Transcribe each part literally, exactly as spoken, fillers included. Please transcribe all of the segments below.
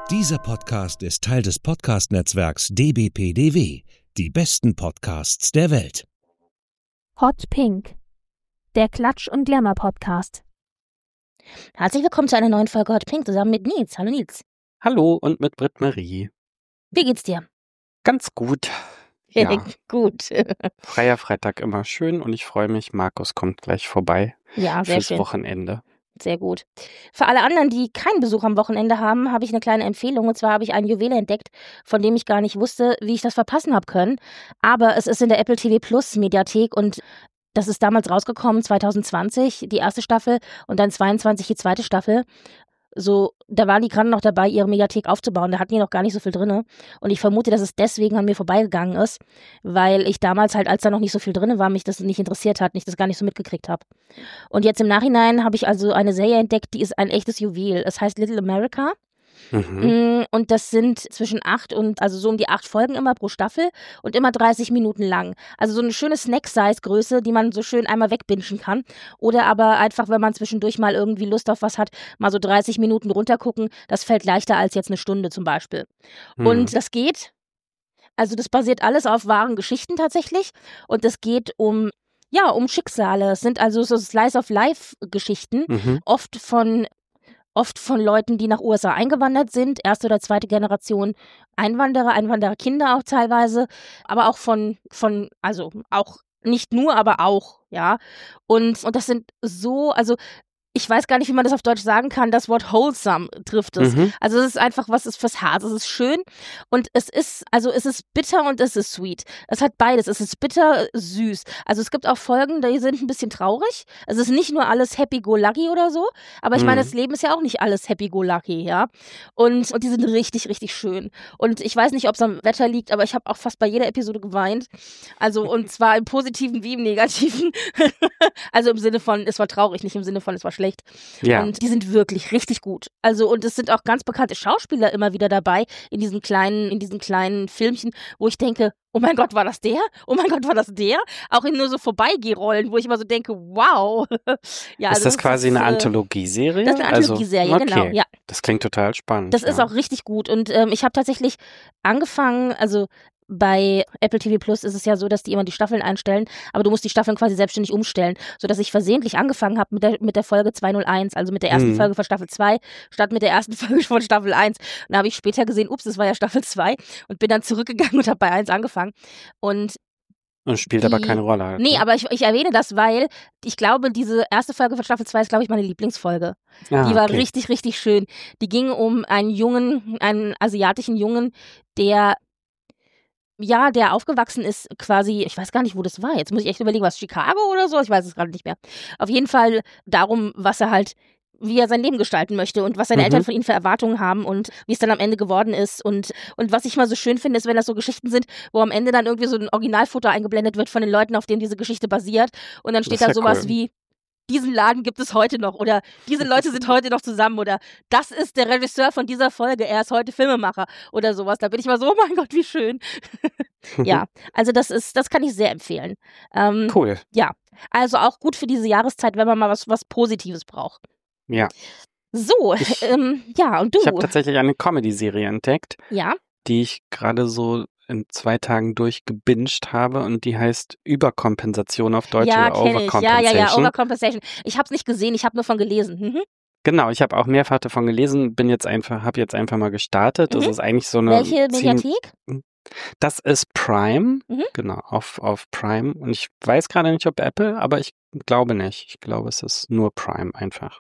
Dieser Podcast ist Teil des Podcast-Netzwerks D B P D W, die besten Podcasts der Welt. Hot Pink, der Klatsch- und Glamour-Podcast. Herzlich willkommen zu einer neuen Folge Hot Pink zusammen mit Nils. Hallo Nils. Hallo und mit Britt-Marie. Wie geht's dir? Ganz gut. Ja. Gut. Freier Freitag immer schön und ich freue mich, Markus kommt gleich vorbei Ja, sehr fürs schön. Wochenende. Sehr gut. Für alle anderen, die keinen Besuch am Wochenende haben, habe ich eine kleine Empfehlung. Und zwar habe ich ein Juwel entdeckt, von dem ich gar nicht wusste, wie ich das verpassen habe können. Aber es ist in der Apple T V Plus Mediathek und das ist damals rausgekommen, zwanzig zwanzig, die erste Staffel und dann zweiundzwanzig die zweite Staffel. So, da waren die gerade noch dabei, ihre Mediathek aufzubauen. Da hatten die noch gar nicht so viel drin. Und ich vermute, dass es deswegen an mir vorbeigegangen ist, weil ich damals halt, als da noch nicht so viel drin war, mich das nicht interessiert hat, ich das gar nicht so mitgekriegt habe. Und jetzt im Nachhinein habe ich also eine Serie entdeckt, die ist ein echtes Juwel. Es heißt Little America. Mhm. Und das sind zwischen acht und, also so um die acht Folgen immer pro Staffel und immer dreißig Minuten lang. Also so eine schöne Snack-Size-Größe, die man so schön einmal wegbingen kann. Oder aber einfach, wenn man zwischendurch mal irgendwie Lust auf was hat, mal so dreißig Minuten runtergucken. Das fällt leichter als jetzt eine Stunde zum Beispiel. Mhm. Und das geht, also das basiert alles auf wahren Geschichten tatsächlich. Und es geht um, ja, um Schicksale. Es sind also so Slice-of-Life-Geschichten, Mhm. oft von oft von Leuten, die nach U S A eingewandert sind, erste oder zweite Generation Einwanderer, Einwandererkinder auch teilweise, aber auch von, von, also auch nicht nur, aber auch, ja. Und, und das sind so, also ich weiß gar nicht, wie man das auf Deutsch sagen kann, das Wort wholesome trifft es. Mhm. Also es ist einfach, was ist fürs Herz, es ist schön und es ist, also es ist bitter und es ist sweet. Es hat beides, es ist bitter, süß. Also es gibt auch Folgen, die sind ein bisschen traurig. Es ist nicht nur alles happy-go-lucky oder so, aber ich meine, Mhm. das Leben ist ja auch nicht alles happy-go-lucky, ja. Und, und die sind richtig, richtig schön. Und ich weiß nicht, ob es am Wetter liegt, aber ich habe auch fast bei jeder Episode geweint. Also und zwar im Positiven wie im Negativen. Also im Sinne von, es war traurig, nicht im Sinne von, es war schlecht. Ja. Und die sind wirklich richtig gut. Also und es sind auch ganz bekannte Schauspieler immer wieder dabei in diesen kleinen, in diesen kleinen Filmchen, wo ich denke, oh mein Gott, war das der? Oh mein Gott, war das der? Auch in nur so Vorbeigehrollen, wo ich immer so denke, wow. Ja, ist also das quasi ist, eine äh, Anthologieserie? Das ist eine Anthologieserie, also, genau, okay. ja. Das klingt total spannend. Das ist ja. auch richtig gut. Und ähm, ich habe tatsächlich angefangen, also bei Apple T V Plus ist es ja so, dass die immer die Staffeln einstellen, aber du musst die Staffeln quasi selbstständig umstellen, sodass ich versehentlich angefangen habe mit der, mit der Folge zweihunderteins, also mit der ersten Mhm. Folge von Staffel zwei, statt mit der ersten Folge von Staffel eins. Und da habe ich später gesehen, ups, das war ja Staffel zwei und bin dann zurückgegangen und habe bei eins angefangen. Und Und spielt die, aber keine Rolle. Halt, Nee, ne? aber ich, ich erwähne das, weil ich glaube, diese erste Folge von Staffel zwei ist, glaube ich, meine Lieblingsfolge. Ah, Die war okay. richtig, richtig schön. Die ging um einen Jungen, einen asiatischen Jungen, der ja, der aufgewachsen ist quasi, ich weiß gar nicht, wo das war. Jetzt muss ich echt überlegen, was, Chicago oder so? Ich weiß es gerade nicht mehr. Auf jeden Fall darum, was er halt, wie er sein Leben gestalten möchte und was seine Mhm. Eltern von ihm für Erwartungen haben und wie es dann am Ende geworden ist. Und, und was ich mal so schön finde, ist, wenn das so Geschichten sind, wo am Ende dann irgendwie so ein Originalfoto eingeblendet wird von den Leuten, auf denen diese Geschichte basiert. Und dann steht Das da ist ja sowas cool. wie, diesen Laden gibt es heute noch oder diese Leute sind heute noch zusammen oder das ist der Regisseur von dieser Folge, er ist heute Filmemacher oder sowas. Da bin ich mal so, oh mein Gott, wie schön. Ja, also das ist, das kann ich sehr empfehlen. Ähm, Cool. Ja, also auch gut für diese Jahreszeit, wenn man mal was, was Positives braucht. Ja. So, Ich- ähm, ja, und du? Ich habe tatsächlich eine Comedy-Serie entdeckt, Ja, die ich gerade so in zwei Tagen durchgebinged habe und die heißt Überkompensation auf Deutsch ja, oder kenne ich. Ja, ja, ja, Overcompensation. Overcompensation. Ich habe es nicht gesehen, ich habe nur von gelesen. Mhm. Genau, ich habe auch mehrfach davon gelesen, bin jetzt einfach, habe jetzt einfach mal gestartet. Das Mhm. ist eigentlich so eine Welche zehn- Mediathek? Das ist Prime, Mhm. genau, auf, auf Prime. Und ich weiß gerade nicht, ob Apple, aber ich glaube nicht. Ich glaube, es ist nur Prime einfach.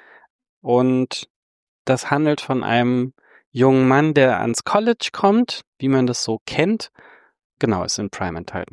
Und das handelt von einem jungen Mann, der ans College kommt, wie man das so kennt. Genau, ist in Prime enthalten.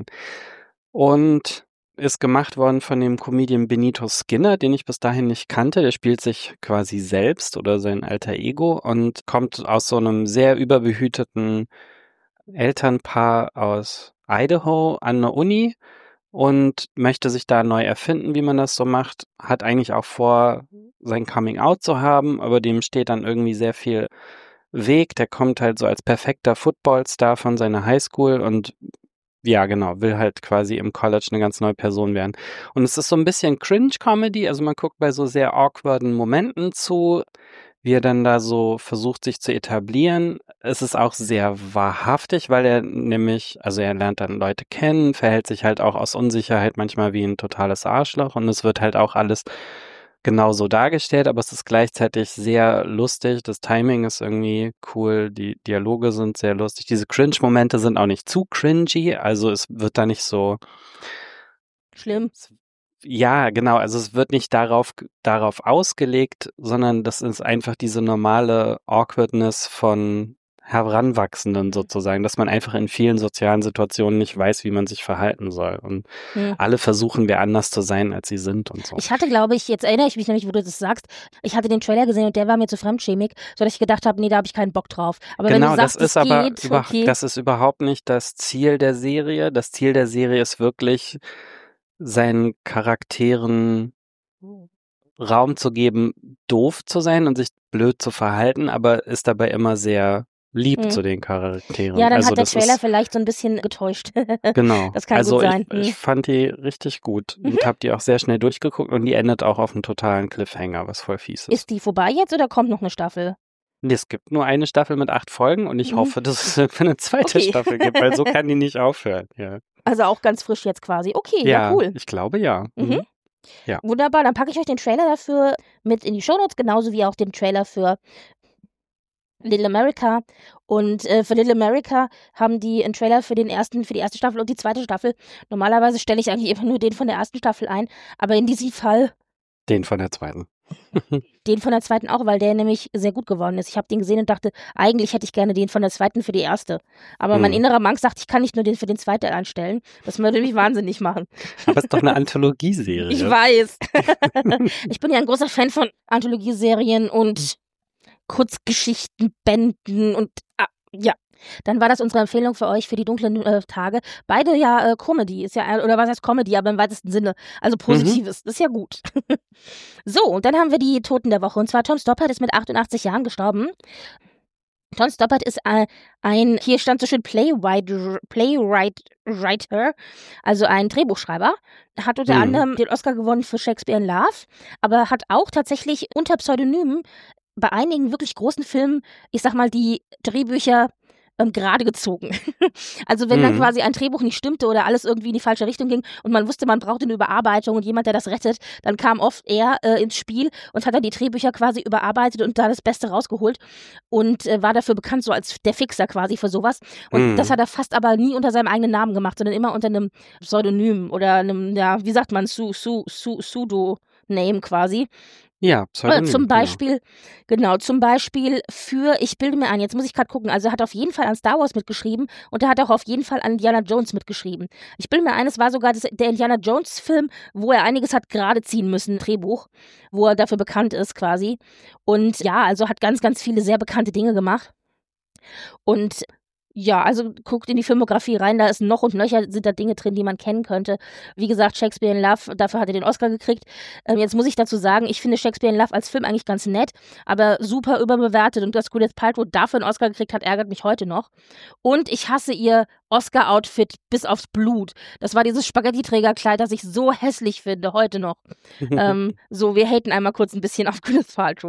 Und ist gemacht worden von dem Comedian Benito Skinner, den ich bis dahin nicht kannte. Der spielt sich quasi selbst oder sein alter Ego und kommt aus so einem sehr überbehüteten Elternpaar aus Idaho an der Uni und möchte sich da neu erfinden, wie man das so macht. Hat eigentlich auch vor, sein Coming Out zu haben, aber dem steht dann irgendwie sehr viel Weg. Der kommt halt so als perfekter Footballstar von seiner Highschool und ja, genau, will halt quasi im College eine ganz neue Person werden. Und es ist so ein bisschen Cringe-Comedy, also man guckt bei so sehr awkwarden Momenten zu, wie er dann da so versucht, sich zu etablieren. Es ist auch sehr wahrhaftig, weil er nämlich, also er lernt dann Leute kennen, verhält sich halt auch aus Unsicherheit manchmal wie ein totales Arschloch und es wird halt auch alles genauso dargestellt, aber es ist gleichzeitig sehr lustig. Das Timing ist irgendwie cool, die Dialoge sind sehr lustig. Diese Cringe-Momente sind auch nicht zu cringy, also es wird da nicht so schlimm. Ja, genau. Also es wird nicht darauf, darauf ausgelegt, sondern das ist einfach diese normale Awkwardness von Heranwachsenden sozusagen, dass man einfach in vielen sozialen Situationen nicht weiß, wie man sich verhalten soll. Und hm. alle versuchen, wer anders zu sein, als sie sind und so. Ich hatte, glaube ich, jetzt erinnere ich mich nämlich, wo du das sagst, ich hatte den Trailer gesehen und der war mir zu fremdschämig, sodass ich gedacht habe, nee, da habe ich keinen Bock drauf. Aber genau, wenn du sagst, das ist es aber geht, über, okay. das ist überhaupt nicht das Ziel der Serie. Das Ziel der Serie ist wirklich, seinen Charakteren Raum zu geben, doof zu sein und sich blöd zu verhalten, aber ist dabei immer sehr lieb hm. zu den Charakteren. Ja, dann also hat der Trailer ist, vielleicht so ein bisschen getäuscht. Genau. Das kann also gut sein. Ich, ich fand die richtig gut mhm. und habe die auch sehr schnell durchgeguckt und die endet auch auf einem totalen Cliffhanger, was voll fies ist. Ist die vorbei jetzt oder kommt noch eine Staffel? Nee, es gibt nur eine Staffel mit acht Folgen und ich mhm. hoffe, dass es eine zweite okay. Staffel gibt, weil so kann die nicht aufhören. Ja. Also auch ganz frisch jetzt quasi. Okay, ja, ja cool. Ich glaube ja. Mhm. Mhm. Ja. Wunderbar, dann packe ich euch den Trailer dafür mit in die Shownotes, genauso wie auch den Trailer für Little America. Und äh, für Little America haben die einen Trailer für den ersten, für die erste Staffel und die zweite Staffel. Normalerweise stelle ich eigentlich immer nur den von der ersten Staffel ein, aber in diesem Fall den von der zweiten. Den von der zweiten auch, weil der nämlich sehr gut geworden ist. Ich habe den gesehen und dachte, eigentlich hätte ich gerne den von der zweiten für die erste. Aber hm. mein innerer Monk sagt, ich kann nicht nur den für den zweiten einstellen. Das würde mich wahnsinnig machen. Aber es ist doch eine Anthologieserie. Ich weiß. Ich bin ja ein großer Fan von Anthologieserien und Kurzgeschichtenbänden und ah, ja. Dann war das unsere Empfehlung für euch für die dunklen äh, Tage. Beide ja äh, Comedy, ist ja, oder was heißt Comedy, aber im weitesten Sinne. Also Positives, mhm. das ist ja gut. So, und dann haben wir die Toten der Woche. Und zwar Tom Stoppard ist mit achtundachtzig Jahren gestorben. Tom Stoppard ist ein, ein hier stand so schön Playwright, Playwright Writer, also ein Drehbuchschreiber. Hat unter mhm. anderem den Oscar gewonnen für Shakespeare in Love, aber hat auch tatsächlich unter Pseudonymen bei einigen wirklich großen Filmen, ich sag mal, die Drehbücher Ähm, gerade gezogen. Also wenn mhm. dann quasi ein Drehbuch nicht stimmte oder alles irgendwie in die falsche Richtung ging und man wusste, man brauchte eine Überarbeitung und jemand, der das rettet, dann kam oft er äh, ins Spiel und hat dann die Drehbücher quasi überarbeitet und da das Beste rausgeholt und äh, war dafür bekannt so als der Fixer quasi für sowas. Und mhm. das hat er fast aber nie unter seinem eigenen Namen gemacht, sondern immer unter einem Pseudonym oder einem, ja, wie sagt man, su, su, su, Pseudo-Name quasi. Ja, Pseudonym, zum Beispiel, genau. genau, zum Beispiel für, ich bilde mir ein, jetzt muss ich gerade gucken, also er hat auf jeden Fall an Star Wars mitgeschrieben und er hat auch auf jeden Fall an Indiana Jones mitgeschrieben. Ich bilde mir ein, es war sogar das, der Indiana Jones Film, wo er einiges hat gerade ziehen müssen, Drehbuch, wo er dafür bekannt ist quasi. Und ja, also hat ganz, ganz viele sehr bekannte Dinge gemacht. Und ja, also guckt in die Filmografie rein, da ist noch und nöcher, sind da Dinge drin, die man kennen könnte. Wie gesagt, Shakespeare in Love, dafür hat er den Oscar gekriegt. Ähm, jetzt muss ich dazu sagen, ich finde Shakespeare in Love als Film eigentlich ganz nett, aber super überbewertet und dass Gwyneth Paltrow dafür einen Oscar gekriegt hat, ärgert mich heute noch. Und ich hasse ihr Oscar-Outfit bis aufs Blut. Das war dieses Spaghetti-Trägerkleid, das ich so hässlich finde, heute noch. ähm, so, wir haten einmal kurz ein bisschen auf Gwyneth Paltrow.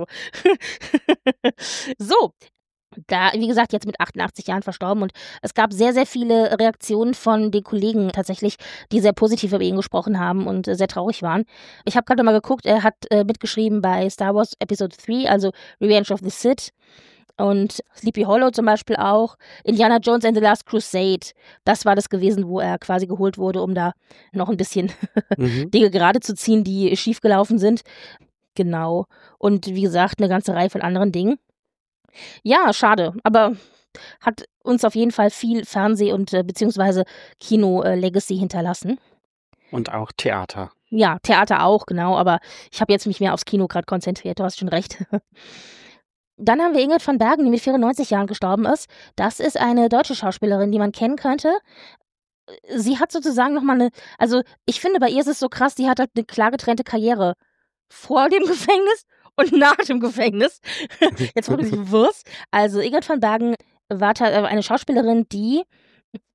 So. Da, wie gesagt, jetzt mit achtundachtzig Jahren verstorben und es gab sehr, sehr viele Reaktionen von den Kollegen tatsächlich, die sehr positiv über ihn gesprochen haben und äh, sehr traurig waren. Ich habe gerade mal geguckt, er hat äh, mitgeschrieben bei Star Wars Episode drei, also Revenge of the Sith und Sleepy Hollow zum Beispiel auch, Indiana Jones and the Last Crusade. Das war das gewesen, wo er quasi geholt wurde, um da noch ein bisschen mhm. Dinge gerade zu ziehen, die schiefgelaufen sind. Genau. Und wie gesagt, eine ganze Reihe von anderen Dingen. Ja, schade, aber hat uns auf jeden Fall viel Fernseh- und äh, beziehungsweise Kino-Legacy äh, hinterlassen. Und auch Theater. Ja, Theater auch, genau, aber ich habe jetzt mich mehr aufs Kino gerade konzentriert, du hast schon recht. Dann haben wir Ingrid von Bergen, die mit vierundneunzig Jahren gestorben ist. Das ist eine deutsche Schauspielerin, die man kennen könnte. Sie hat sozusagen nochmal eine, also ich finde, bei ihr ist es so krass, die hat halt eine klar getrennte Karriere vor dem Gefängnis und nach dem Gefängnis. Jetzt wurde sie Wurst. Also Ingrid von Bergen war eine Schauspielerin, die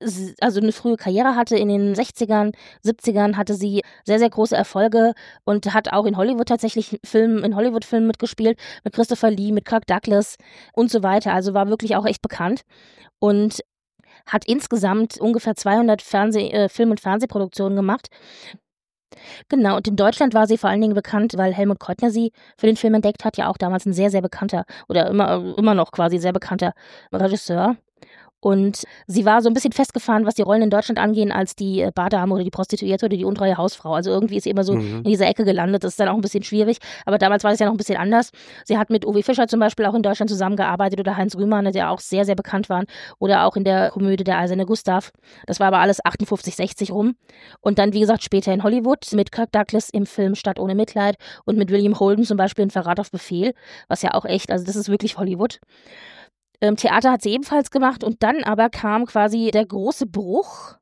also eine frühe Karriere hatte. In den sechzigern, siebzigern hatte sie sehr, sehr große Erfolge und hat auch in Hollywood tatsächlich Filmen, in Hollywood-Filmen mitgespielt, mit Christopher Lee, mit Kirk Douglas und so weiter. Also war wirklich auch echt bekannt und hat insgesamt ungefähr zweihundert Fernseh-, äh, Film- und Fernsehproduktionen gemacht. Genau, und in Deutschland war sie vor allen Dingen bekannt, weil Helmut Keutner sie für den Film entdeckt hat, ja auch damals ein sehr, sehr bekannter oder immer, immer noch quasi sehr bekannter Regisseur. Und sie war so ein bisschen festgefahren, was die Rollen in Deutschland angehen, als die Bardame oder die Prostituierte oder die untreue Hausfrau. Also irgendwie ist sie immer so mhm. in dieser Ecke gelandet. Das ist dann auch ein bisschen schwierig. Aber damals war es ja noch ein bisschen anders. Sie hat mit Uwe Fischer zum Beispiel auch in Deutschland zusammengearbeitet oder Heinz Rühmann, der auch sehr, sehr bekannt war. Oder auch in der Komödie Der Eiserne Gustav. Das war aber alles achtundfünfzig, sechzig rum. Und dann, wie gesagt, später in Hollywood mit Kirk Douglas im Film Stadt ohne Mitleid und mit William Holden zum Beispiel in Verrat auf Befehl. Was ja auch echt, also das ist wirklich Hollywood. Ähm, Theater hat sie ebenfalls gemacht und dann aber kam quasi der große Bruch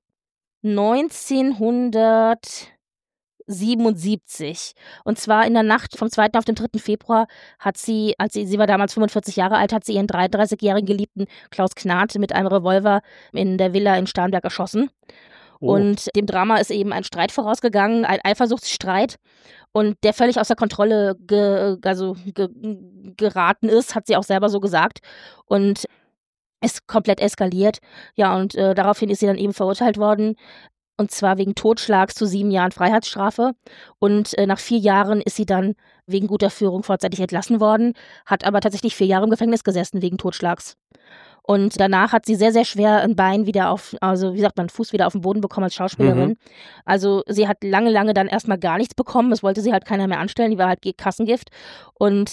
neunzehnhundertsiebenundsiebzig. Und zwar in der Nacht vom zweiten auf den dritten Februar hat sie, als sie, sie war damals fünfundvierzig Jahre alt, hat sie ihren dreiunddreißigjährigen Geliebten Klaus Knat mit einem Revolver in der Villa in Starnberg erschossen. Oh. Und dem Drama ist eben ein Streit vorausgegangen, ein Eifersuchtsstreit. Und der völlig außer Kontrolle ge, also ge, geraten ist, hat sie auch selber so gesagt. Und ist komplett eskaliert. Ja, und äh, daraufhin ist sie dann eben verurteilt worden. Und zwar wegen Totschlags zu sieben Jahren Freiheitsstrafe. Und äh, nach vier Jahren ist sie dann wegen guter Führung vorzeitig entlassen worden, hat aber tatsächlich vier Jahre im Gefängnis gesessen wegen Totschlags. Und danach hat sie sehr, sehr schwer ein Bein wieder auf, also wie sagt man, Fuß wieder auf den Boden bekommen als Schauspielerin. Mhm. Also sie hat lange, lange dann erstmal gar nichts bekommen. Das wollte sie halt keiner mehr anstellen. Die war halt Kassengift. Und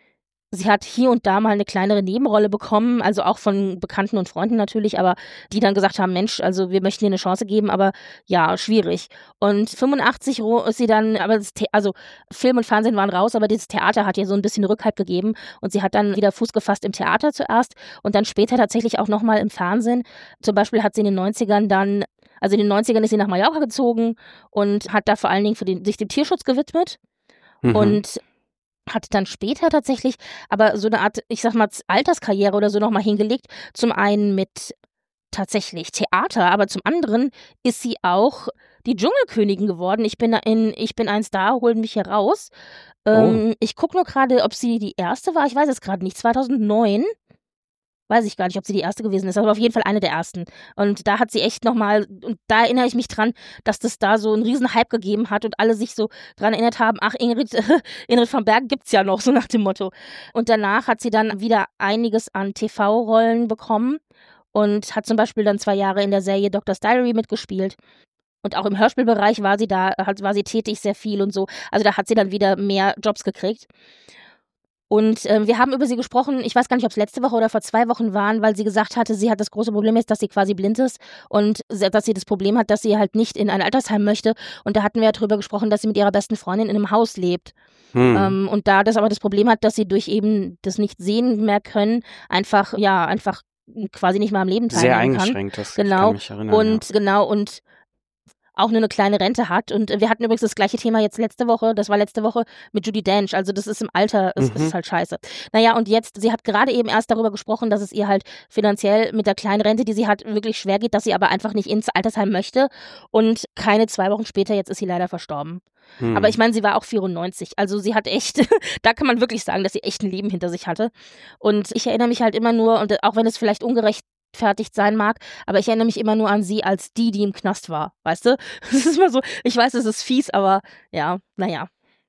sie hat hier und da mal eine kleinere Nebenrolle bekommen, also auch von Bekannten und Freunden natürlich, aber die dann gesagt haben, Mensch, also wir möchten ihr eine Chance geben, aber ja, schwierig. Und fünfundachtzig ist sie dann, aber das The- also Film und Fernsehen waren raus, aber dieses Theater hat ihr so ein bisschen Rückhalt gegeben und sie hat dann wieder Fuß gefasst im Theater zuerst und dann später tatsächlich auch nochmal im Fernsehen. Zum Beispiel hat sie in den neunzigern dann, also in den neunzigern ist sie nach Mallorca gezogen und hat da vor allen Dingen für den, sich dem Tierschutz gewidmet mhm. und hat dann später tatsächlich aber so eine Art, ich sag mal, Alterskarriere oder so nochmal hingelegt. Zum einen mit tatsächlich Theater, aber zum anderen ist sie auch die Dschungelkönigin geworden. Ich bin in Ich bin ein Star, holen mich hier raus. Ähm, oh. Ich gucke nur gerade, ob sie die erste war. Ich weiß es gerade nicht. zweitausendneun. Weiß ich gar nicht, ob sie die erste gewesen ist, aber auf jeden Fall eine der ersten. Und da hat sie echt nochmal, und da erinnere ich mich dran, dass das da so einen riesen Hype gegeben hat und alle sich so dran erinnert haben, ach, Ingrid, Ingrid von Bergen gibt's ja noch, so nach dem Motto. Und danach hat sie dann wieder einiges an T V-Rollen bekommen und hat zum Beispiel dann zwei Jahre in der Serie Doctor's Diary mitgespielt. Und auch im Hörspielbereich war sie da, war sie tätig, sehr viel und so. Also da hat sie dann wieder mehr Jobs gekriegt. Und äh, wir haben über sie gesprochen, ich weiß gar nicht, ob es letzte Woche oder vor zwei Wochen waren, weil sie gesagt hatte, sie hat das große Problem jetzt, dass sie quasi blind ist und dass sie das Problem hat, dass sie halt nicht in ein Altersheim möchte. Und da hatten wir ja drüber gesprochen, dass sie mit ihrer besten Freundin in einem Haus lebt. Hm. Ähm, und da das aber das Problem hat, dass sie durch eben das Nicht-Sehen mehr können, einfach, ja, einfach quasi nicht mehr am Leben teilnehmen kann. Sehr eingeschränkt, das genau. kann mich erinnern. Und ja. genau, und auch nur eine kleine Rente hat. Und wir hatten übrigens das gleiche Thema jetzt letzte Woche, das war letzte Woche mit Judi Dench, also das ist im Alter, es mhm. ist halt scheiße. Naja, und jetzt, sie hat gerade eben erst darüber gesprochen, dass es ihr halt finanziell mit der kleinen Rente, die sie hat, wirklich schwer geht, dass sie aber einfach nicht ins Altersheim möchte und keine zwei Wochen später, jetzt ist sie leider verstorben. Mhm. Aber ich meine, sie war auch vierundneunzig, also sie hat echt, da kann man wirklich sagen, dass sie echt ein Leben hinter sich hatte. Und ich erinnere mich halt immer nur, und auch wenn es vielleicht ungerecht fertig sein mag, aber ich erinnere mich immer nur an sie als die, die im Knast war, weißt du? Das ist immer so, ich weiß, es ist fies, aber ja, naja.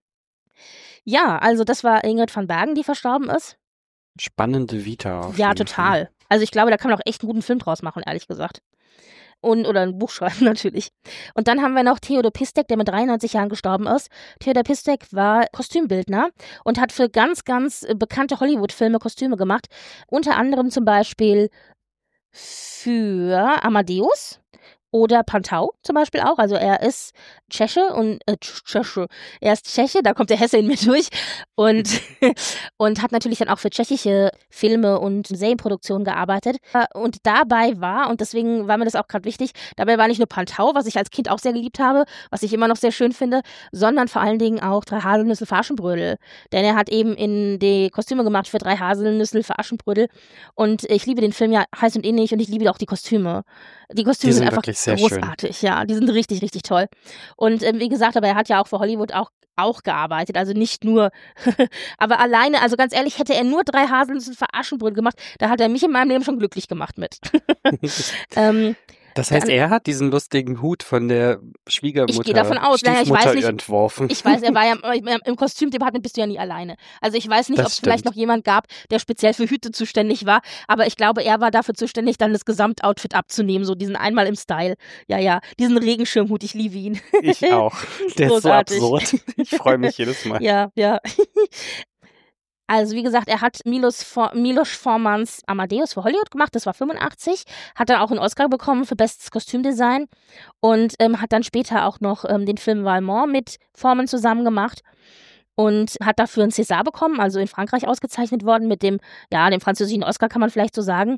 Ja, also das war Ingrid van Bergen, die verstorben ist. Spannende Vita. Auf ja, jeden total. Fall. Also ich glaube, da kann man auch echt einen guten Film draus machen, ehrlich gesagt. Und, oder ein Buch schreiben natürlich. Und dann haben wir noch Theodor Pistek, der mit dreiundneunzig Jahren gestorben ist. Theodor Pistek war Kostümbildner und hat für ganz, ganz bekannte Hollywood-Filme Kostüme gemacht. Unter anderem zum Beispiel für Amadeus, Oder Pantau zum Beispiel auch. Also er ist Tscheche und äh, Tscheche. Er ist Tscheche, da kommt der Hesse in mir durch. Und, und hat natürlich dann auch für tschechische Filme und Serienproduktionen gearbeitet. Und dabei war, und deswegen war mir das auch gerade wichtig, dabei war nicht nur Pantau, was ich als Kind auch sehr geliebt habe, was ich immer noch sehr schön finde, sondern vor allen Dingen auch Drei Haselnüsse für Aschenbrödel. Denn er hat eben in die Kostüme gemacht für Drei Haselnüsse für Aschenbrödel. Und ich liebe den Film ja heiß und innig und ich liebe auch die Kostüme. Die Kostüme Die sind sind einfach wirklich sehr großartig, schön. Ja, die sind richtig, richtig toll. Und ähm, wie gesagt, aber er hat ja auch für Hollywood auch, auch gearbeitet, also nicht nur, aber alleine, also ganz ehrlich, hätte er nur Drei Haselnüsse für Aschenbrödel gemacht, da hat er mich in meinem Leben schon glücklich gemacht mit. ähm, Das heißt, er hat diesen lustigen Hut von der Schwiegermutter, ich gehe davon aus, naja, ich weiß nicht, entworfen. Ich weiß, er war ja im Kostümdepartement, bist du ja nie alleine. Also ich weiß nicht, ob es vielleicht noch jemand gab, der speziell für Hüte zuständig war, aber ich glaube, er war dafür zuständig, dann das Gesamtoutfit abzunehmen, so diesen einmal im Style. Ja, ja, diesen Regenschirmhut, ich liebe ihn. Ich auch. Der Großartig. ist so absurd. Ich freue mich jedes Mal. Ja, ja. Also wie gesagt, er hat Milos, For- Milos Formans Amadeus für Hollywood gemacht, das war fünfundachtzig, hat dann auch einen Oscar bekommen für bestes Kostümdesign und ähm, hat dann später auch noch ähm, den Film Valmont mit Forman zusammen gemacht und hat dafür einen César bekommen, also in Frankreich ausgezeichnet worden mit dem, ja, dem französischen Oscar kann man vielleicht so sagen.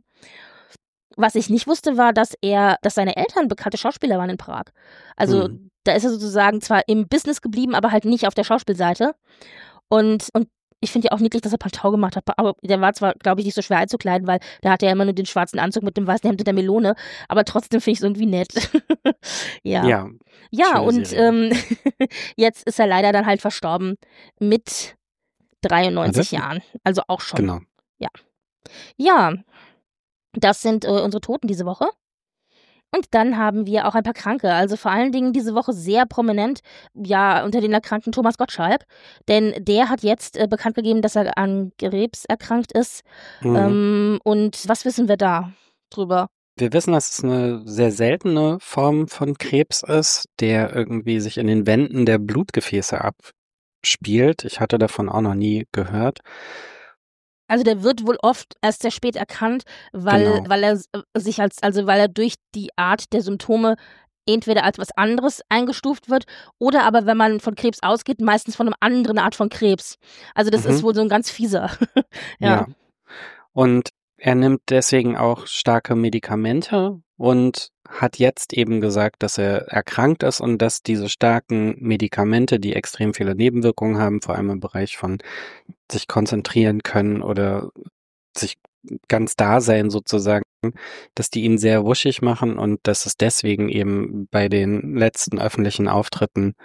Was ich nicht wusste, war, dass er, dass seine Eltern bekannte Schauspieler waren in Prag. Also hm. da ist er sozusagen zwar im Business geblieben, aber halt nicht auf der Schauspielseite und, und ich finde ja auch niedlich, dass er Pantau gemacht hat, aber der war zwar, glaube ich, nicht so schwer einzukleiden, weil der hatte ja immer nur den schwarzen Anzug mit dem weißen Hemd und der Melone, aber trotzdem finde ich es irgendwie nett. ja. Ja, ja und ähm, jetzt ist er leider dann halt verstorben mit dreiundneunzig also? Jahren, also auch schon. Genau. Ja, ja, das sind äh, unsere Toten diese Woche. Und dann haben wir auch ein paar Kranke, also vor allen Dingen diese Woche sehr prominent, ja, unter den Erkrankten Thomas Gottschalk, denn der hat jetzt äh, bekannt gegeben, dass er an Krebs erkrankt ist. Mhm. Ähm, und was wissen wir da drüber? Wir wissen, dass es eine sehr seltene Form von Krebs ist, der irgendwie sich in den Wänden der Blutgefäße abspielt. Ich hatte davon auch noch nie gehört. Also der wird wohl oft erst sehr spät erkannt, weil, genau. weil er sich als, also weil er durch die Art der Symptome entweder als was anderes eingestuft wird oder aber, wenn man von Krebs ausgeht, meistens von einer anderen Art von Krebs. Also das mhm. ist wohl so ein ganz fieser. ja. ja. Und er nimmt deswegen auch starke Medikamente und hat jetzt eben gesagt, dass er erkrankt ist und dass diese starken Medikamente, die extrem viele Nebenwirkungen haben, vor allem im Bereich von sich konzentrieren können oder sich ganz da sein sozusagen, dass die ihn sehr wuschig machen und dass es deswegen eben bei den letzten öffentlichen Auftritten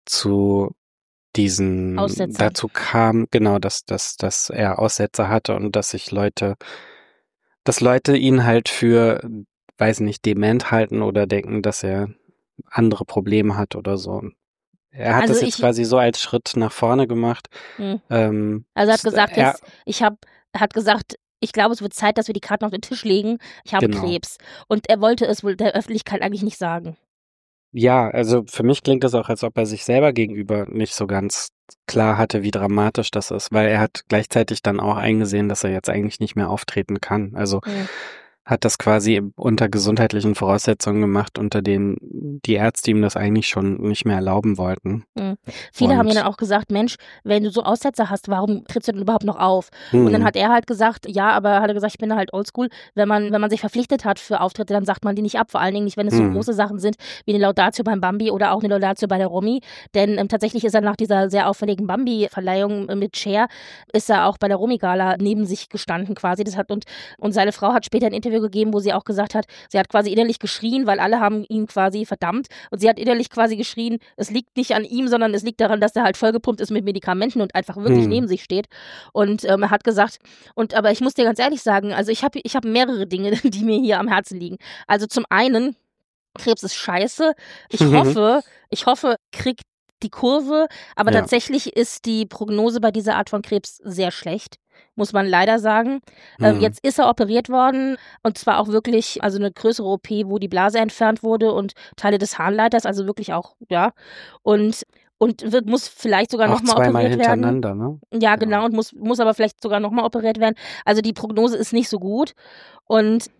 zu diesen Aussetzer. dazu kam, genau, dass, dass, dass er Aussetzer hatte und dass sich Leute, dass Leute ihn halt für, weiß nicht, dement halten oder denken, dass er andere Probleme hat oder so. Er hat also das jetzt ich, quasi so als Schritt nach vorne gemacht. Hm. Ähm, also er hat gesagt, er, jetzt, ich habe, hat gesagt, ich glaube, es wird Zeit, dass wir die Karten auf den Tisch legen. Ich habe genau. Krebs. Und er wollte es wohl der Öffentlichkeit eigentlich nicht sagen. Ja, also für mich klingt das auch, als ob er sich selber gegenüber nicht so ganz klar hatte, wie dramatisch das ist, weil er hat gleichzeitig dann auch eingesehen, dass er jetzt eigentlich nicht mehr auftreten kann. Also mhm. hat das quasi unter gesundheitlichen Voraussetzungen gemacht, unter denen die Ärzte ihm das eigentlich schon nicht mehr erlauben wollten. Mhm. Viele und haben ja dann auch gesagt, Mensch, wenn du so Aussetzer hast, warum trittst du denn überhaupt noch auf? Mhm. Und dann hat er halt gesagt, ja, aber hat er gesagt, ich bin da halt oldschool. Wenn man, wenn man sich verpflichtet hat für Auftritte, dann sagt man die nicht ab. Vor allen Dingen nicht, wenn es mhm. so große Sachen sind, wie eine Laudatio beim Bambi oder auch eine Laudatio bei der Romy. Denn ähm, tatsächlich ist er nach dieser sehr auffälligen Bambi-Verleihung äh, mit Cher, ist er auch bei der Romy-Gala neben sich gestanden quasi. Das hat, und, und seine Frau hat später ein Interview gegeben, wo sie auch gesagt hat, sie hat quasi innerlich geschrien, weil alle haben ihn quasi verdammt und sie hat innerlich quasi geschrien, es liegt nicht an ihm, sondern es liegt daran, dass er halt vollgepumpt ist mit Medikamenten und einfach wirklich hm. neben sich steht und ähm, er hat gesagt, und aber ich muss dir ganz ehrlich sagen, also ich habe ich hab mehrere Dinge, die mir hier am Herzen liegen. Also zum einen, Krebs ist scheiße, ich mhm. hoffe, ich hoffe, kriegt die Kurve, aber ja. tatsächlich ist die Prognose bei dieser Art von Krebs sehr schlecht, muss man leider sagen. Mhm. Ähm, jetzt ist er operiert worden und zwar auch wirklich, also eine größere O P, wo die Blase entfernt wurde und Teile des Harnleiters, also wirklich auch, ja. Und und wird, muss vielleicht sogar nochmal operiert werden. Hintereinander, ne? Ja, genau, und muss, muss aber vielleicht sogar nochmal operiert werden. Also die Prognose ist nicht so gut und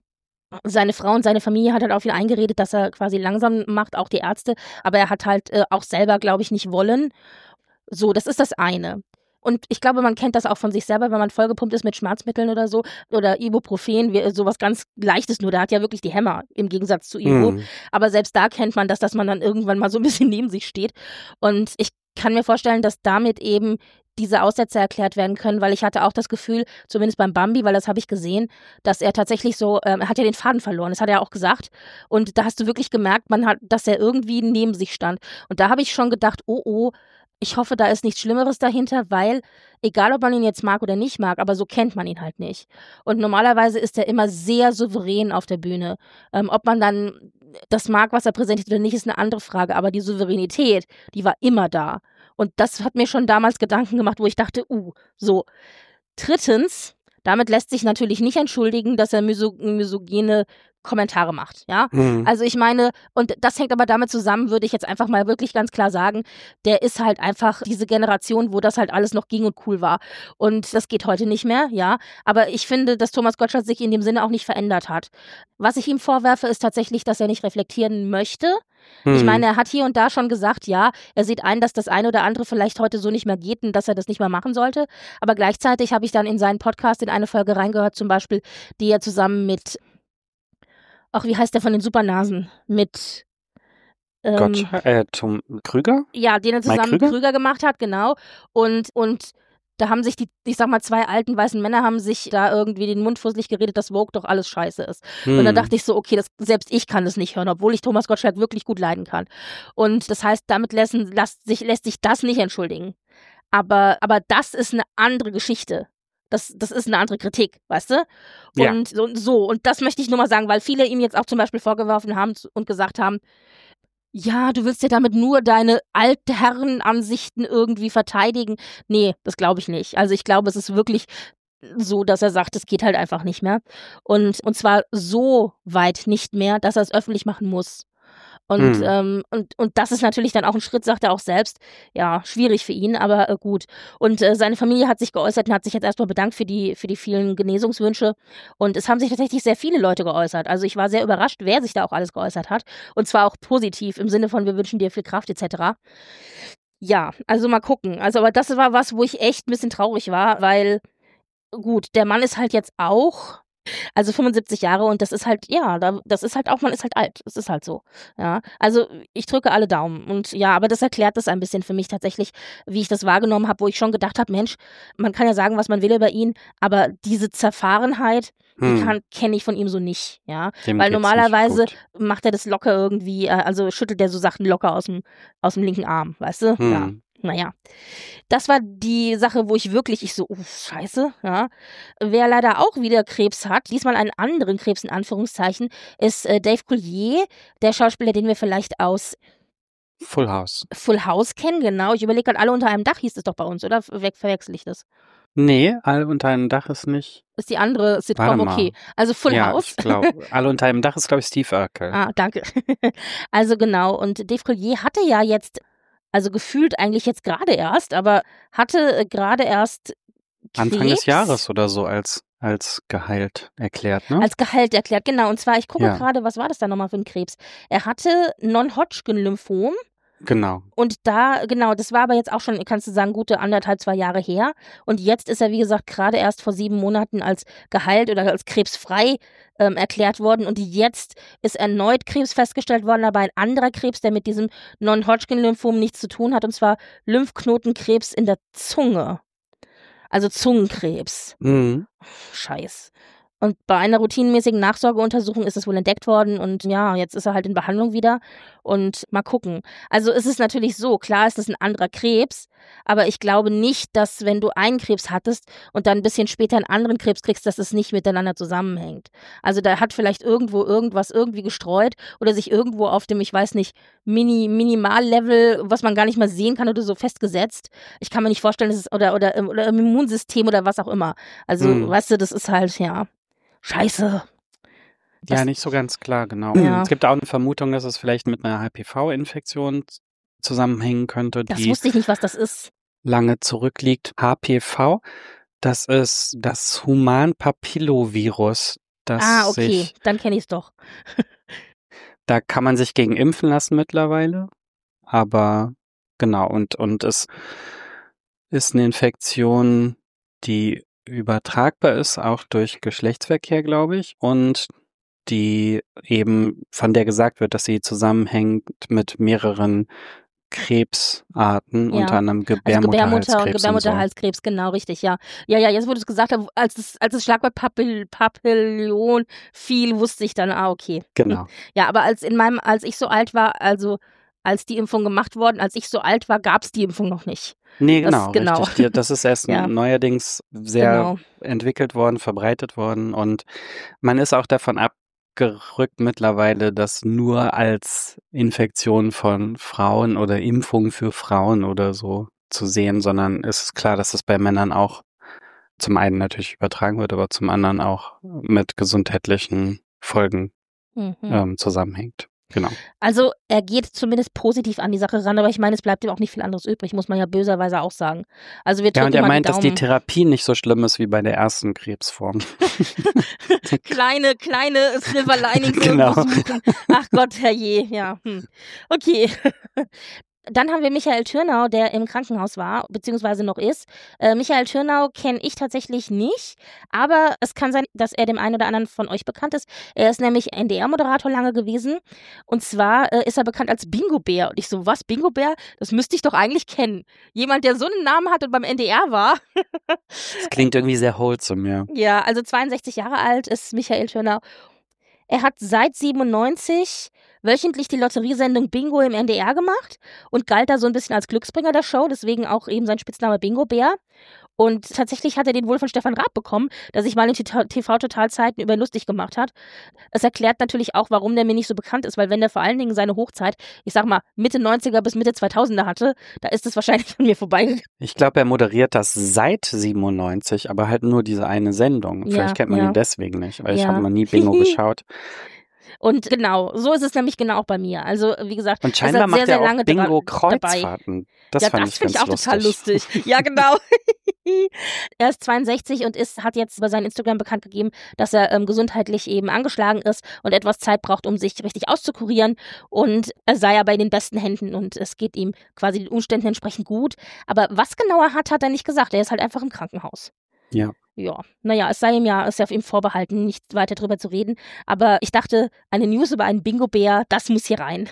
seine Frau und seine Familie hat halt auf ihn eingeredet, dass er quasi langsam macht, auch die Ärzte. Aber er hat halt äh, auch selber, glaube ich, nicht wollen. So, das ist das eine. Und ich glaube, man kennt das auch von sich selber, wenn man vollgepumpt ist mit Schmerzmitteln oder so. Oder Ibuprofen, wie, sowas ganz Leichtes nur. Da hat ja wirklich die Hämmer im Gegensatz zu Ibu. Mhm. Aber selbst da kennt man das, dass man dann irgendwann mal so ein bisschen neben sich steht. Und ich kann mir vorstellen, dass damit eben diese Aussätze erklärt werden können, weil ich hatte auch das Gefühl, zumindest beim Bambi, weil das habe ich gesehen, dass er tatsächlich so, ähm, er hat ja den Faden verloren, das hat er auch gesagt. Und da hast du wirklich gemerkt, man hat, dass er irgendwie neben sich stand. Und da habe ich schon gedacht, oh, oh, ich hoffe, da ist nichts Schlimmeres dahinter, weil, egal ob man ihn jetzt mag oder nicht mag, aber so kennt man ihn halt nicht. Und normalerweise ist er immer sehr souverän auf der Bühne. Ähm, ob man dann das mag, was er präsentiert oder nicht, ist eine andere Frage. Aber die Souveränität, die war immer da. Und das hat mir schon damals Gedanken gemacht, wo ich dachte, uh, so. Drittens, damit lässt sich natürlich nicht entschuldigen, dass er miso- misogyne Kommentare macht, ja. Mhm. Also ich meine, und das hängt aber damit zusammen, würde ich jetzt einfach mal wirklich ganz klar sagen, der ist halt einfach diese Generation, wo das halt alles noch ging und cool war. Und das geht heute nicht mehr, ja. Aber ich finde, dass Thomas Gottschalk sich in dem Sinne auch nicht verändert hat. Was ich ihm vorwerfe, ist tatsächlich, dass er nicht reflektieren möchte. Mhm. Ich meine, er hat hier und da schon gesagt, ja, er sieht ein, dass das eine oder andere vielleicht heute so nicht mehr geht und dass er das nicht mehr machen sollte. Aber gleichzeitig habe ich dann in seinen Podcast in eine Folge reingehört, zum Beispiel, die er zusammen mit, ach, wie heißt der von den Supernasen? Mit ähm, Gott, äh, Tom Krüger? ja, den er Mike zusammen mit Krüger? Krüger gemacht hat, genau. Und, und da haben sich die, ich sag mal, zwei alten weißen Männer haben sich da irgendwie den Mund fusselig geredet, dass Vogue doch alles scheiße ist. Hm. Und dann dachte ich so, okay, das, selbst ich kann das nicht hören, obwohl ich Thomas Gottschalk wirklich gut leiden kann. Und das heißt, damit lassen, lässt, sich, lässt sich das nicht entschuldigen. Aber, aber das ist eine andere Geschichte. Das, das ist eine andere Kritik, weißt du? Ja. Und so, so, und das möchte ich nur mal sagen, weil viele ihm jetzt auch zum Beispiel vorgeworfen haben und gesagt haben, ja, du willst ja damit nur deine Altherrenansichten irgendwie verteidigen. Nee, das glaube ich nicht. Also ich glaube, es ist wirklich so, dass er sagt, es geht halt einfach nicht mehr. Und, und zwar so weit nicht mehr, dass er es öffentlich machen muss. Und, Hm. ähm, und, und das ist natürlich dann auch ein Schritt, sagt er auch selbst, ja, schwierig für ihn, aber äh, gut. Und äh, seine Familie hat sich geäußert und hat sich jetzt erstmal bedankt für die, für die vielen Genesungswünsche. Und es haben sich tatsächlich sehr viele Leute geäußert. Also ich war sehr überrascht, wer sich da auch alles geäußert hat. Und zwar auch positiv, im Sinne von, wir wünschen dir viel Kraft et cetera. Ja, also mal gucken. Also, aber das war was, wo ich echt ein bisschen traurig war, weil, gut, der Mann ist halt jetzt auch, also fünfundsiebzig Jahre und das ist halt, ja, da, das ist halt auch, man ist halt alt. Das ist halt so. Ja, also ich drücke alle Daumen. Und ja, aber das erklärt das ein bisschen für mich tatsächlich, wie ich das wahrgenommen habe, wo ich schon gedacht habe, Mensch, man kann ja sagen, was man will über ihn, aber diese Zerfahrenheit, die Hm. kenne ich von ihm so nicht. Ja, Dem weil geht's normalerweise nicht gut. macht er das locker irgendwie, äh, also schüttelt er so Sachen locker aus dem, aus dem linken Arm, weißt du? Hm. Ja. Naja, das war die Sache, wo ich wirklich, ich so, uff, scheiße, ja. Wer leider auch wieder Krebs hat, diesmal einen anderen Krebs in Anführungszeichen, ist äh, Dave Coulier, der Schauspieler, den wir vielleicht aus Full House. Full House kennen, genau. Ich überlege gerade, alle unter einem Dach hieß es doch bei uns, oder? Ver verwechsel ich das? Nee, Alle unter einem Dach ist nicht. Ist die andere Sitcom Warte mal. okay? Also Full ja, House. ich glaube. Alle unter einem Dach ist, glaube ich, Steve Urkel. Ah, danke. Also genau, und Dave Coulier hatte ja jetzt, also gefühlt eigentlich jetzt gerade erst, aber hatte äh, gerade erst Krebs, Anfang des Jahres oder so als, als geheilt erklärt, ne? als geheilt erklärt, genau. Und zwar, ich gucke Ja. gerade, was war das da nochmal für ein Krebs? Er hatte Non-Hodgkin-Lymphom. Genau. Und da, genau, das war aber jetzt auch schon, kannst du sagen, gute anderthalb, zwei Jahre her. Und jetzt ist er, wie gesagt, gerade erst vor sieben Monaten als geheilt oder als krebsfrei ähm, erklärt worden. Und jetzt ist erneut Krebs festgestellt worden, aber ein anderer Krebs, der mit diesem Non-Hodgkin-Lymphom nichts zu tun hat, und zwar Lymphknotenkrebs in der Zunge. Also Zungenkrebs. Mhm. Scheiß. Und bei einer routinemäßigen Nachsorgeuntersuchung ist es wohl entdeckt worden und ja, jetzt ist er halt in Behandlung wieder und mal gucken. Also es ist natürlich so, klar ist das ein anderer Krebs, aber ich glaube nicht, dass wenn du einen Krebs hattest und dann ein bisschen später einen anderen Krebs kriegst, dass es nicht miteinander zusammenhängt. Also da hat vielleicht irgendwo irgendwas irgendwie gestreut oder sich irgendwo auf dem, ich weiß nicht, Mini, Minimallevel, was man gar nicht mal sehen kann oder so festgesetzt. Ich kann mir nicht vorstellen, dass es, oder, oder, oder im Immunsystem oder was auch immer. Also, Hm. weißt du, das ist halt, ja. Scheiße. Das- Ja, nicht so ganz klar, genau. Ja. Es gibt auch eine Vermutung, dass es vielleicht mit einer H P V-Infektion zusammenhängen könnte, Das die wusste ich nicht, was das ist. lange zurückliegt. H P V, das ist das Humanpapillovirus. dass Ah, okay, sich, dann kenne ich es doch. da kann man sich gegen impfen lassen mittlerweile, aber genau, und, und es ist eine Infektion, die übertragbar ist, auch durch Geschlechtsverkehr, glaube ich, und die eben, von der gesagt wird, dass sie zusammenhängt mit mehreren Krebsarten, Ja. unter anderem Also Gebärmutter und Gebärmutterhalskrebs und so. Gebärmutterhalskrebs, genau, richtig, ja. Ja, ja, jetzt wo du es gesagt hast, als das, als das Schlagwort Papil Papillon fiel, wusste ich dann, ah, okay. Genau. Ja, aber als in meinem, als ich so alt war, also als die Impfung gemacht worden, als ich so alt war, gab es die Impfung noch nicht. Nee, Das- genau, genau. richtig. Die- Das ist erst Ja. neuerdings sehr Genau. entwickelt worden, verbreitet worden und man ist auch davon abgerückt mittlerweile, das nur als Infektion von Frauen oder Impfung für Frauen oder so zu sehen, sondern es ist klar, dass es bei Männern auch zum einen natürlich übertragen wird, aber zum anderen auch mit gesundheitlichen Folgen Mhm. ähm, zusammenhängt. Genau. Also er geht zumindest positiv an die Sache ran, aber ich meine, es bleibt ihm auch nicht viel anderes übrig, muss man ja böserweise auch sagen. Also wir Ja, drücken und er mal meint, die dass die Daumen. Therapie nicht so schlimm ist wie bei der ersten Krebsform. kleine, kleine Silver Linings Genau. irgendwo suchen. Ach Gott, herrje, ja. Hm. Okay. Dann haben wir Michael Türnau, der im Krankenhaus war, beziehungsweise noch ist. Äh, Michael Türnau kenne ich tatsächlich nicht, aber es kann sein, dass er dem einen oder anderen von euch bekannt ist. Er ist nämlich N D R-Moderator lange gewesen und zwar äh, ist er bekannt als Bingo-Bär. Und ich so, was, Bingo-Bär? Das müsste ich doch eigentlich kennen. Jemand, der so einen Namen hat und beim N D R war. Das klingt irgendwie sehr wholesome, ja. Ja, also zweiundsechzig Jahre alt ist Michael Türnau. Er hat seit siebenundneunzig wöchentlich die Lotteriesendung Bingo im N D R gemacht und galt da so ein bisschen als Glücksbringer der Show, deswegen auch eben sein Spitzname Bingo-Bär. Und tatsächlich hat er den wohl von Stefan Raab bekommen, der sich mal in T V-Totalzeiten über ihn lustig gemacht hat. Es erklärt natürlich auch, warum der mir nicht so bekannt ist, weil wenn der vor allen Dingen seine Hochzeit, ich sag mal, Mitte neunziger bis Mitte zweitausender hatte, da ist es wahrscheinlich an mir vorbeigegangen. Ich glaube, er moderiert das seit siebenundneunzig, aber halt nur diese eine Sendung. Ja, Vielleicht kennt man ja. ihn deswegen nicht, weil ich Ja. habe noch nie Bingo geschaut. Und genau, so ist es nämlich genau auch bei mir. Also, wie gesagt, Und ist scheinbar er macht sehr, sehr er auch lange dra- dabei. Bingo-Kreuzfahrten. Das ja, fand das ich finde ganz ich auch total lustig. Ja, genau. Er ist zweiundsechzig und ist, hat jetzt über sein Instagram bekannt gegeben, dass er ähm, gesundheitlich eben angeschlagen ist und etwas Zeit braucht, um sich richtig auszukurieren. Und er sei ja bei den besten Händen und es geht ihm quasi den Umständen entsprechend gut. Aber was genau er hat, hat er nicht gesagt. Er ist halt einfach im Krankenhaus. Ja. Ja, naja, es sei ihm ja, ist ja ihm vorbehalten, nicht weiter drüber zu reden. Aber ich dachte, eine News über einen Bingo-Bär, das muss hier rein.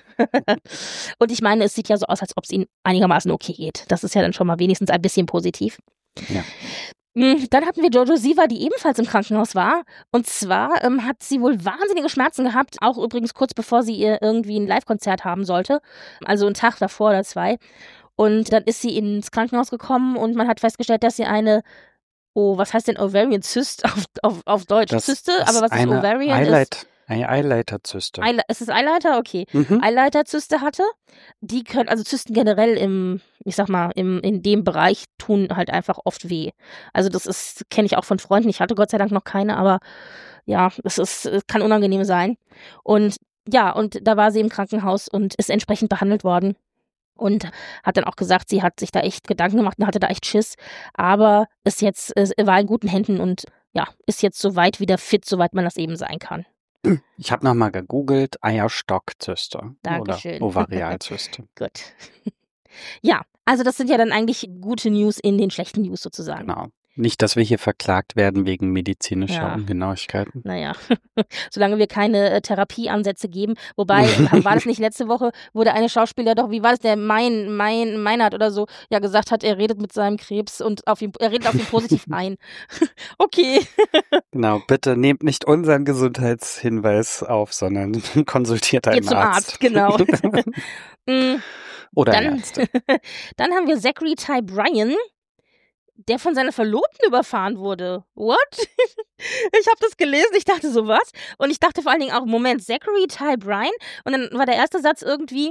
Und ich meine, es sieht ja so aus, als ob es ihm einigermaßen okay geht. Das ist ja dann schon mal wenigstens ein bisschen positiv. Ja. Mm, Dann hatten wir Jojo Siva, die ebenfalls im Krankenhaus war. Und zwar ähm, hat sie wohl wahnsinnige Schmerzen gehabt, auch übrigens kurz bevor sie ihr irgendwie ein Live-Konzert haben sollte. Also einen Tag davor oder zwei. Und dann ist sie ins Krankenhaus gekommen und man hat festgestellt, dass sie eine Oh, was heißt denn Ovarian Cyst auf, auf, auf Deutsch? Das Zyste, ist aber was ist eine Ovarian? Eileit, Ist eine Eileiterzyste. Eile, ist es Eileiter? Okay. Mhm. Eileiterzyste hatte. Die können, also Zysten generell im, ich sag mal, im, in dem Bereich tun halt einfach oft weh. Also das ist, kenne ich auch von Freunden. Ich hatte Gott sei Dank noch keine, aber ja, es ist, es kann unangenehm sein. Und ja, und da war sie im Krankenhaus und ist entsprechend behandelt worden. Und hat dann auch gesagt, sie hat sich da echt Gedanken gemacht und hatte da echt Schiss. Aber ist jetzt, ist, war in guten Händen und ja, ist jetzt soweit wieder fit, soweit man das eben sein kann. Ich habe nochmal gegoogelt, Eierstockzyste oder Dankeschön. Ovarialzyste. Gut. Ja, also das sind ja dann eigentlich gute News in den schlechten News sozusagen. Genau. Nicht, dass wir hier verklagt werden wegen medizinischer Ja. Ungenauigkeiten. Naja, solange wir keine äh, Therapieansätze geben. Wobei, war das nicht letzte Woche, wo der eine Schauspieler doch, wie war das, der Mein, Mein, Meinert oder so, ja gesagt hat, er redet mit seinem Krebs und auf ihn, er redet auf ihn positiv ein. Okay. Genau, bitte nehmt nicht unseren Gesundheitshinweis auf, sondern konsultiert einen Geht zum Arzt. Arzt, genau. Mm, Oder Dann, Ärzte. dann haben wir Zachary Ty Bryan, der von seiner Verlobten überfahren wurde. What? Ich habe das gelesen, ich dachte so, was? Und ich dachte vor allen Dingen auch, Moment, Zachary Ty Bryan? Und dann war der erste Satz irgendwie,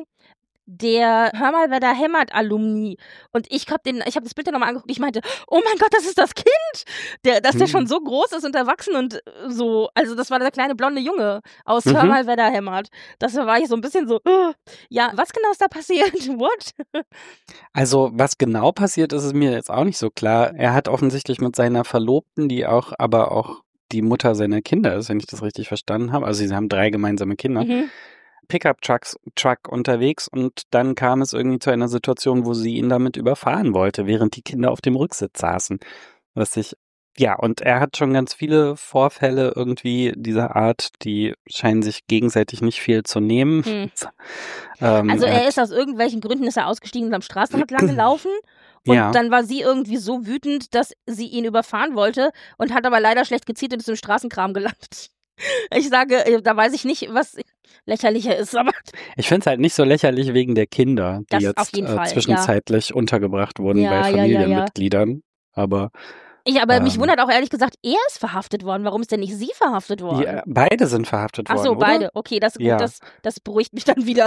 der Hör mal, wer da hämmert Alumni. Und ich habe den, ich habe das Bild dann nochmal angeguckt, ich meinte, oh mein Gott, das ist das Kind, der, dass der Hm. schon so groß ist und erwachsen und so, also das war der kleine blonde Junge aus Mhm. Hör mal, wer da hämmert. Das war ich so ein bisschen so, uh, ja, was genau ist da passiert? What? Also, was genau passiert ist, ist mir jetzt auch nicht so klar. Er hat offensichtlich mit seiner Verlobten, die auch, aber auch die Mutter seiner Kinder ist, wenn ich das richtig verstanden habe. Also sie haben drei gemeinsame Kinder. Mhm. Pickup-Trucks, Truck unterwegs und dann kam es irgendwie zu einer Situation, wo sie ihn damit überfahren wollte, während die Kinder auf dem Rücksitz saßen. Was ich, ja, und er hat schon ganz viele Vorfälle irgendwie dieser Art, die scheinen sich gegenseitig nicht viel zu nehmen. Hm. ähm, Also er hat, ist aus irgendwelchen Gründen ist er ausgestiegen und am Straßenrand lang gelaufen. Und Ja. dann war sie irgendwie so wütend, dass sie ihn überfahren wollte und hat aber leider schlecht gezielt und ist im Straßenkram gelandet. Ich sage, äh, da weiß ich nicht, was lächerlicher ist, aber Ich finde es halt nicht so lächerlich wegen der Kinder, die Das auf jetzt jeden äh, Fall, zwischenzeitlich untergebracht wurden Ja, bei ja, ja, ja. Familienmitgliedern. Aber ich, aber mich Ähm. wundert auch ehrlich gesagt, er ist verhaftet worden. Warum ist denn nicht sie verhaftet worden? ja, beide sind verhaftet Ach worden, so, oder? beide. Okay, das ist gut, Ja. das, das beruhigt mich dann wieder.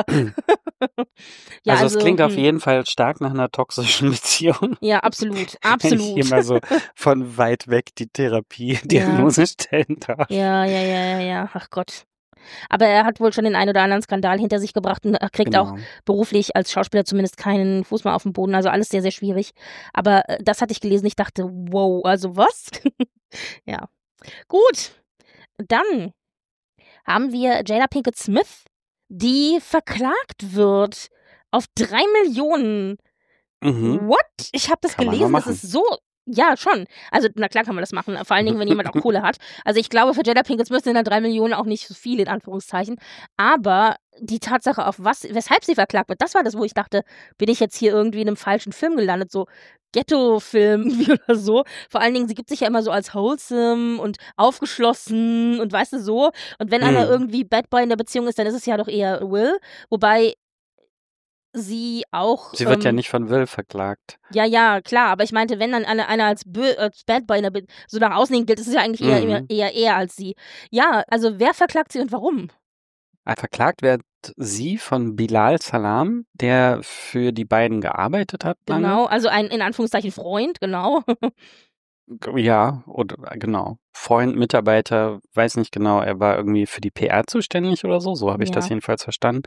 ja, also, es klingt auf hm. jeden Fall stark nach einer toxischen Beziehung. Ja, absolut, Wenn ich absolut. hier mal so von weit weg die Therapie-Diagnose stellen darf. Ja, ja, ja, ja, ja. Ach Gott. Aber er hat wohl schon den einen oder anderen Skandal hinter sich gebracht und er kriegt auch Genau. beruflich als Schauspieler zumindest keinen Fuß mehr auf dem Boden. Also alles sehr, sehr schwierig. Aber äh, das hatte ich gelesen. Ich dachte, wow, also was? ja. Gut. Dann haben wir Jada Pinkett Smith, die verklagt wird auf drei Millionen. Mhm. What? Ich habe das Kann man gelesen. mal Das machen. ist so. Ja, schon. Also, na klar kann man das machen. Vor allen Dingen, wenn jemand auch Kohle hat. Also, ich glaube, für Jada Pinkett Smith sind dann drei Millionen auch nicht so viel, in Anführungszeichen. Aber die Tatsache, auf was, weshalb sie verklagt wird, das war das, wo ich dachte, bin ich jetzt hier irgendwie in einem falschen Film gelandet, so Ghetto-Film oder so. Vor allen Dingen, sie gibt sich ja immer so als wholesome und aufgeschlossen und weißt du so. Und wenn einer Mhm. irgendwie Bad Boy in der Beziehung ist, dann ist es ja doch eher Will. Wobei sie auch. Sie wird ja ähm, nicht von Will verklagt. Ja, ja, klar, aber ich meinte, wenn dann einer, einer als, Bö als Bad Boy in der Be so nach außen hin gilt, ist es ja eigentlich eher, Mhm. eher, eher er als sie. Ja, also wer verklagt sie und warum? Verklagt wird sie von Bilal Salam, der für die beiden gearbeitet hat lange. Genau, also ein in Anführungszeichen Freund, genau. Ja, oder genau. Freund, Mitarbeiter, weiß nicht genau, er war irgendwie für die P R zuständig oder so, so habe ich Ja. das jedenfalls verstanden.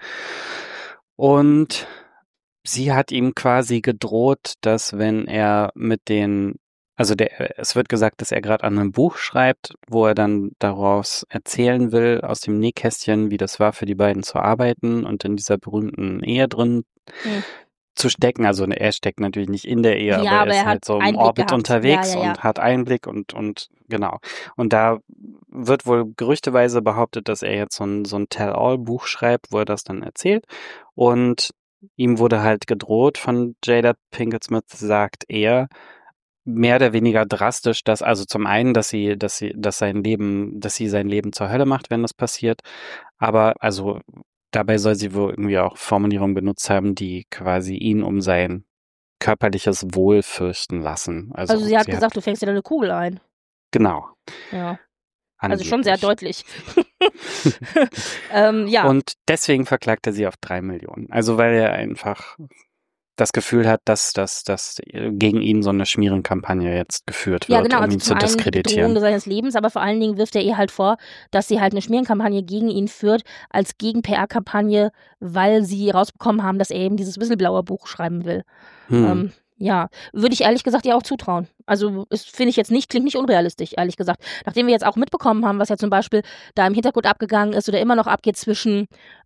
Und sie hat ihm quasi gedroht, dass wenn er mit den, also der, es wird gesagt, dass er gerade an einem Buch schreibt, wo er dann daraus erzählen will, aus dem Nähkästchen, wie das war für die beiden zu arbeiten und in dieser berühmten Ehe drin Hm. zu stecken. Also er steckt natürlich nicht in der Ehe, Ja, aber, aber er ist er hat halt so im Einblick Orbit gehabt. unterwegs Ja, ja, ja. und hat Einblick und, und genau. Und da wird wohl gerüchteweise behauptet, dass er jetzt so ein, so ein Tell-all-Buch schreibt, wo er das dann erzählt. Und ihm wurde halt gedroht von Jada Pinkett Smith, sagt er, mehr oder weniger drastisch, dass, also zum einen, dass sie, dass sie, dass sein Leben, dass sie sein Leben zur Hölle macht, wenn das passiert. Aber also dabei soll sie wohl irgendwie auch Formulierungen benutzt haben, die quasi ihn um sein körperliches Wohl fürchten lassen. Also, Also sie hat gesagt, du fängst dir da eine Kugel ein. Genau. Ja. Also schon sehr angeblich. deutlich. ähm, ja. Und deswegen verklagt er sie auf drei Millionen. Also weil er einfach das Gefühl hat, dass, dass, dass gegen ihn so eine Schmierenkampagne jetzt geführt wird, Ja, genau, um also ihn zu zum einen die diskreditieren. Bedrohung seines Lebens, aber vor allen Dingen wirft er ihr halt vor, dass sie halt eine Schmierenkampagne gegen ihn führt, als Gegen-P R-Kampagne, weil sie rausbekommen haben, dass er eben dieses Whistleblower-Buch schreiben will. Hm. Ähm, ja, würde ich ehrlich gesagt ihr auch zutrauen. Also finde ich jetzt nicht, klingt nicht unrealistisch, ehrlich gesagt. Nachdem wir jetzt auch mitbekommen haben, was ja zum Beispiel da im Hintergrund abgegangen ist oder immer noch abgeht zwischen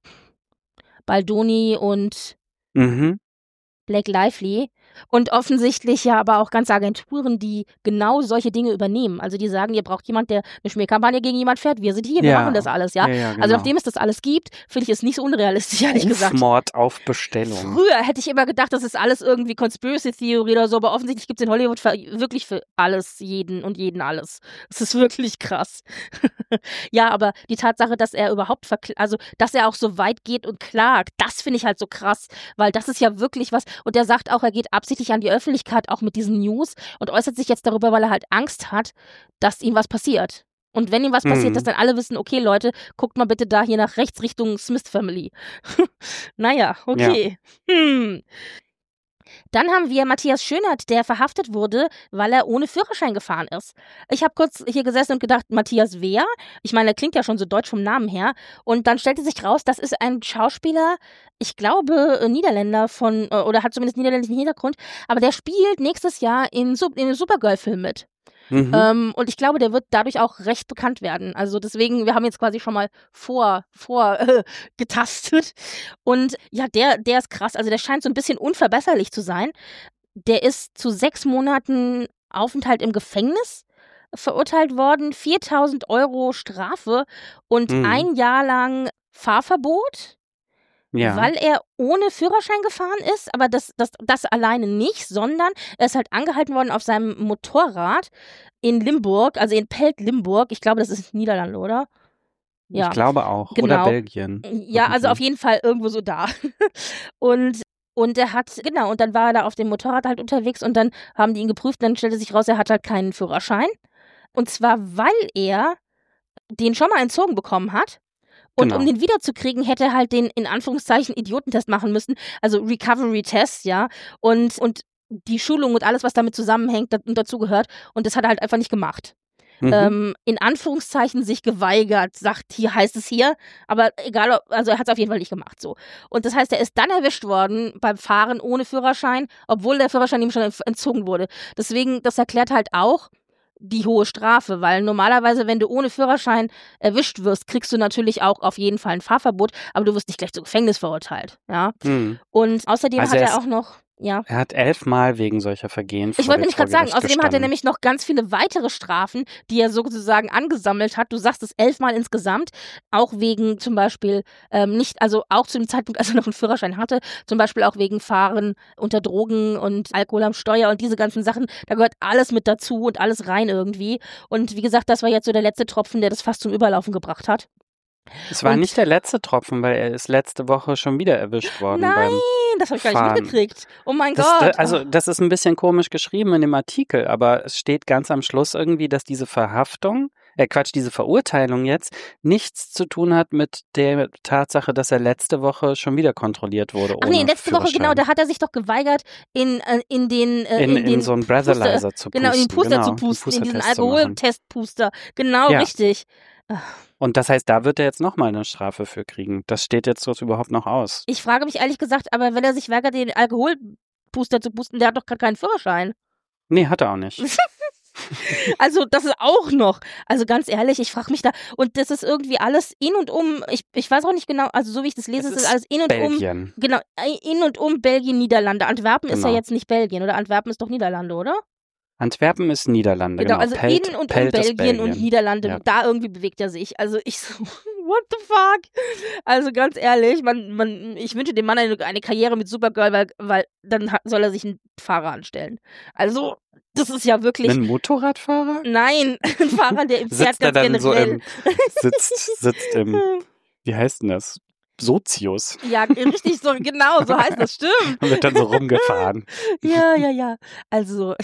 Baldoni und Mhm. Blake Lively und offensichtlich ja aber auch ganze Agenturen, die genau solche Dinge übernehmen. Also die sagen, ihr braucht jemand, der eine Schmierkampagne gegen jemand fährt. Wir sind hier, wir Ja. machen das alles, ja. Ja, ja, genau. Also nachdem es das alles gibt, finde ich es nicht so unrealistisch, ehrlich gesagt. Rufmord auf Bestellung. Früher hätte ich immer gedacht, das ist alles irgendwie Conspiracy Theory oder so, aber offensichtlich gibt es in Hollywood für, wirklich für alles, jeden und jeden alles. Es ist wirklich krass. Ja, aber die Tatsache, dass er überhaupt, verkl- also dass er auch so weit geht und klagt, das finde ich halt so krass, weil das ist ja wirklich was, und er sagt auch, er geht absichtlich an die Öffentlichkeit, auch mit diesen News und äußert sich jetzt darüber, weil er halt Angst hat, dass ihm was passiert. Und wenn ihm was passiert, Mhm. dass dann alle wissen, okay Leute, guckt mal bitte da hier nach rechts Richtung Smith Family. Naja, okay. Hm. Dann haben wir Matthias Schönert, der verhaftet wurde, weil er ohne Führerschein gefahren ist. Ich habe kurz hier gesessen und gedacht, Matthias wer? Ich meine, er klingt ja schon so deutsch vom Namen her. Und dann stellte sich raus, das ist ein Schauspieler, ich glaube äh, Niederländer von, äh, oder hat zumindest niederländischen Hintergrund, aber der spielt nächstes Jahr in, Sup- in dem Supergirl-Film mit. Mhm. Ähm, und ich glaube, der wird dadurch auch recht bekannt werden. Also deswegen, wir haben jetzt quasi schon mal vor, vor äh, getastet. Und ja, der, der ist krass. Also der scheint so ein bisschen unverbesserlich zu sein. Der ist zu sechs Monaten Aufenthalt im Gefängnis verurteilt worden, viertausend Euro Strafe und Mhm. ein Jahr lang Fahrverbot. Ja. Weil er ohne Führerschein gefahren ist, aber das, das, das alleine nicht, sondern er ist halt angehalten worden auf seinem Motorrad in Limburg, also in Pelt-Limburg. Ich glaube, das ist Niederlande, oder? Ja, Ich glaube auch. Oder genau. Belgien. Ja, also Irgendwie. auf jeden Fall irgendwo so da. Und, und er hat, genau, und dann war er da auf dem Motorrad halt unterwegs und dann haben die ihn geprüft und dann stellte sich raus, er hat halt keinen Führerschein. Und zwar, weil er den schon mal entzogen bekommen hat. Und Genau. um den wiederzukriegen, hätte er halt den, in Anführungszeichen, Idiotentest machen müssen, also Recovery-Test, ja, und, und die Schulung und alles, was damit zusammenhängt da, und dazugehört, und das hat er halt einfach nicht gemacht. Mhm. Ähm, in Anführungszeichen sich geweigert, sagt, hier heißt es hier, aber egal, ob, also er hat es auf jeden Fall nicht gemacht, so. Und das heißt, er ist dann erwischt worden beim Fahren ohne Führerschein, obwohl der Führerschein ihm schon entzogen wurde. Deswegen, das erklärt halt auch die hohe Strafe, weil normalerweise, wenn du ohne Führerschein erwischt wirst, kriegst du natürlich auch auf jeden Fall ein Fahrverbot, aber du wirst nicht gleich zu Gefängnis verurteilt, ja. Mhm. Und außerdem Also hat er er ist- auch noch, ja. Er hat elfmal wegen solcher Vergehen Ich vor wollte der- nämlich vor gerade sagen, Gericht außerdem hat er gestanden. nämlich noch ganz viele weitere Strafen, die er sozusagen angesammelt hat. Du sagst es elfmal insgesamt, auch wegen zum Beispiel ähm, nicht, also auch zu dem Zeitpunkt, als er noch einen Führerschein hatte, zum Beispiel auch wegen Fahren unter Drogen und Alkohol am Steuer und diese ganzen Sachen. Da gehört alles mit dazu und alles rein irgendwie. Und wie gesagt, das war jetzt so der letzte Tropfen, der das fast zum Überlaufen gebracht hat. Es war Und- nicht der letzte Tropfen, weil er ist letzte Woche schon wieder erwischt worden. Nein, beim das habe ich gar nicht Fahren. mitgekriegt. Oh mein Das, Gott. da- also das ist ein bisschen komisch geschrieben in dem Artikel, aber es steht ganz am Schluss irgendwie, dass diese Verhaftung, äh Quatsch, diese Verurteilung jetzt nichts zu tun hat mit der Tatsache, dass er letzte Woche schon wieder kontrolliert wurde. Ach ohne nee, letzte Woche, Führerschein. genau, da hat er sich doch geweigert, in, äh, in den, äh, in, in, in, den so einen Breathalyzer zu pusten. Genau, in den Puster genau, zu einen pusten, in diesen Pustertest zu machen. Alkoholtestpuster. Genau, Ja. richtig. Und das heißt, da wird er jetzt nochmal eine Strafe für kriegen. Das steht jetzt dort überhaupt noch aus. Ich frage mich ehrlich gesagt, aber wenn er sich weigert, den Alkoholpuster zu pusten, der hat doch gerade keinen Führerschein. Nee, hat er auch nicht. Also das ist auch noch. Also ganz ehrlich, ich frage mich da. Und das ist irgendwie alles in und um, ich, ich weiß auch nicht genau, also so wie ich das lese, Es ist ist es alles in und um. Belgien. Genau, in und um Belgien, Niederlande. Antwerpen ist ja Genau. jetzt nicht Belgien, oder? Antwerpen ist doch Niederlande, oder? Antwerpen ist Niederlande, Genau, genau. also Pelt, in und Pelt um ist Belgien, und Niederlande, Ja. da irgendwie bewegt er sich. Also ich so, what the fuck? Also ganz ehrlich, man, man, ich wünsche dem Mann eine, eine Karriere mit Supergirl, weil, weil dann hat, soll er sich einen Fahrer anstellen. Also, das ist ja wirklich, Ein Motorradfahrer? nein, ein Fahrer, der im Pferd Sitzt er ganz dann so generell. im, sitzt, sitzt im, wie heißt denn das? Sozius. Ja, richtig, so, genau, so heißt das, stimmt. Und wird dann so rumgefahren. Ja, ja, ja. Also,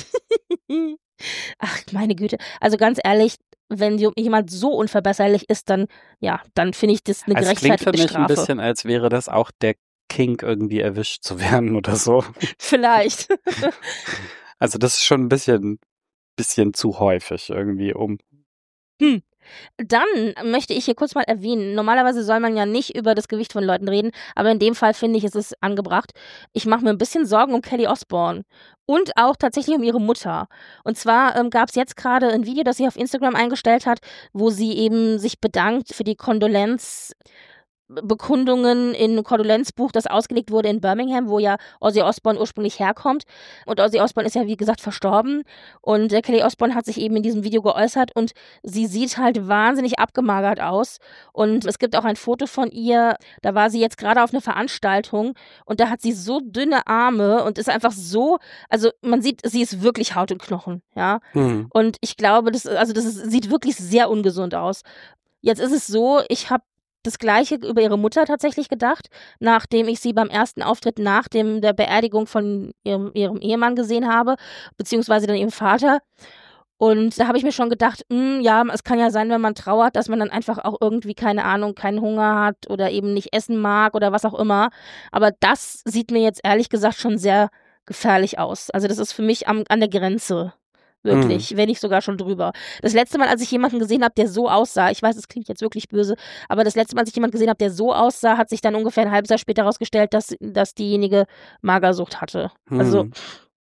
ach, meine Güte. Also ganz ehrlich, wenn jemand so unverbesserlich ist, dann, ja, dann finde ich das eine Es klingt für gerechtfertigte mich ein Strafe. bisschen, als wäre das auch der Kink, irgendwie erwischt zu werden oder so. Vielleicht. Also das ist schon ein bisschen, bisschen zu häufig irgendwie, um. Hm. Dann möchte ich hier kurz mal erwähnen, normalerweise soll man ja nicht über das Gewicht von Leuten reden, aber in dem Fall finde ich, es ist angebracht. Ich mache mir ein bisschen Sorgen um Kelly Osbourne und auch tatsächlich um ihre Mutter. Und zwar ähm, gab es jetzt gerade ein Video, das sie auf Instagram eingestellt hat, wo sie eben sich bedankt für die Kondolenz Bekundungen in einem Kondolenzbuch, das ausgelegt wurde in Birmingham, wo ja Ozzy Osbourne ursprünglich herkommt. Und Ozzy Osbourne ist ja, wie gesagt, verstorben. Und der Kelly Osbourne hat sich eben in diesem Video geäußert und sie sieht halt wahnsinnig abgemagert aus. Und es gibt auch ein Foto von ihr, da war sie jetzt gerade auf einer Veranstaltung und da hat sie so dünne Arme und ist einfach so, also man sieht, sie ist wirklich Haut und Knochen, ja. Hm. Und ich glaube, das, also das ist, sieht wirklich sehr ungesund aus. Jetzt ist es so, ich habe das Gleiche über ihre Mutter tatsächlich gedacht, nachdem ich sie beim ersten Auftritt nach dem, der Beerdigung von ihrem, ihrem Ehemann gesehen habe, beziehungsweise dann ihrem Vater. Und da habe ich mir schon gedacht, mh, ja, es kann ja sein, wenn man trauert, dass man dann einfach auch irgendwie, keine Ahnung, keinen Hunger hat oder eben nicht essen mag oder was auch immer. Aber das sieht mir jetzt ehrlich gesagt schon sehr gefährlich aus. Also das ist für mich am, an der Grenze. Wirklich, mhm. wenn nicht sogar schon drüber. Das letzte Mal, als ich jemanden gesehen habe, der so aussah, ich weiß, es klingt jetzt wirklich böse, aber das letzte Mal, als ich jemanden gesehen habe, der so aussah, hat sich dann ungefähr ein halbes Jahr später herausgestellt, dass, dass diejenige Magersucht hatte. Mhm. Also,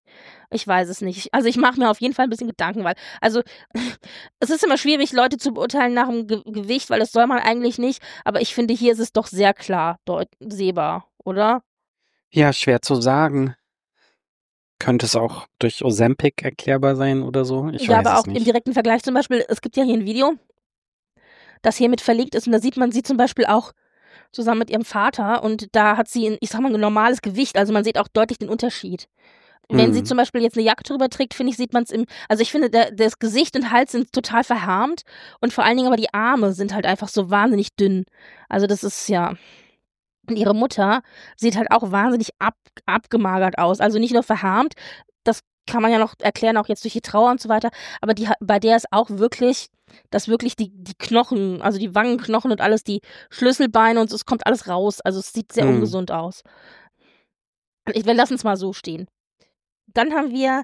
Ich weiß es nicht. Also ich mache mir auf jeden Fall ein bisschen Gedanken, weil, also es ist immer schwierig, Leute zu beurteilen nach dem Ge- Gewicht, weil das soll man eigentlich nicht. Aber ich finde, hier ist es doch sehr klar deut- sehbar, oder? Ja, schwer zu sagen. Könnte es auch durch Ozempic erklärbar sein oder so? Ich ja, weiß aber es auch im nicht. direkten Vergleich zum Beispiel, es gibt ja hier ein Video, das hiermit verlinkt ist und da sieht man sie zum Beispiel auch zusammen mit ihrem Vater und da hat sie, ein, ich sag mal, ein normales Gewicht, also man sieht auch deutlich den Unterschied. Wenn sie Mhm. zum Beispiel jetzt eine Jacke drüber trägt, finde ich, sieht man es im, also ich finde, der, das Gesicht und Hals sind total verharmt und vor allen Dingen aber die Arme sind halt einfach so wahnsinnig dünn. Also das ist ja, und ihre Mutter sieht halt auch wahnsinnig ab, abgemagert aus, also nicht nur verharmt, das kann man ja noch erklären, auch jetzt durch die Trauer und so weiter, aber die, bei der ist auch wirklich, dass wirklich die, die Knochen, also die Wangenknochen und alles, die Schlüsselbeine und so, es kommt alles raus, also es sieht sehr Mhm. ungesund aus. Ich, wir lassen es mal so stehen. Dann haben wir,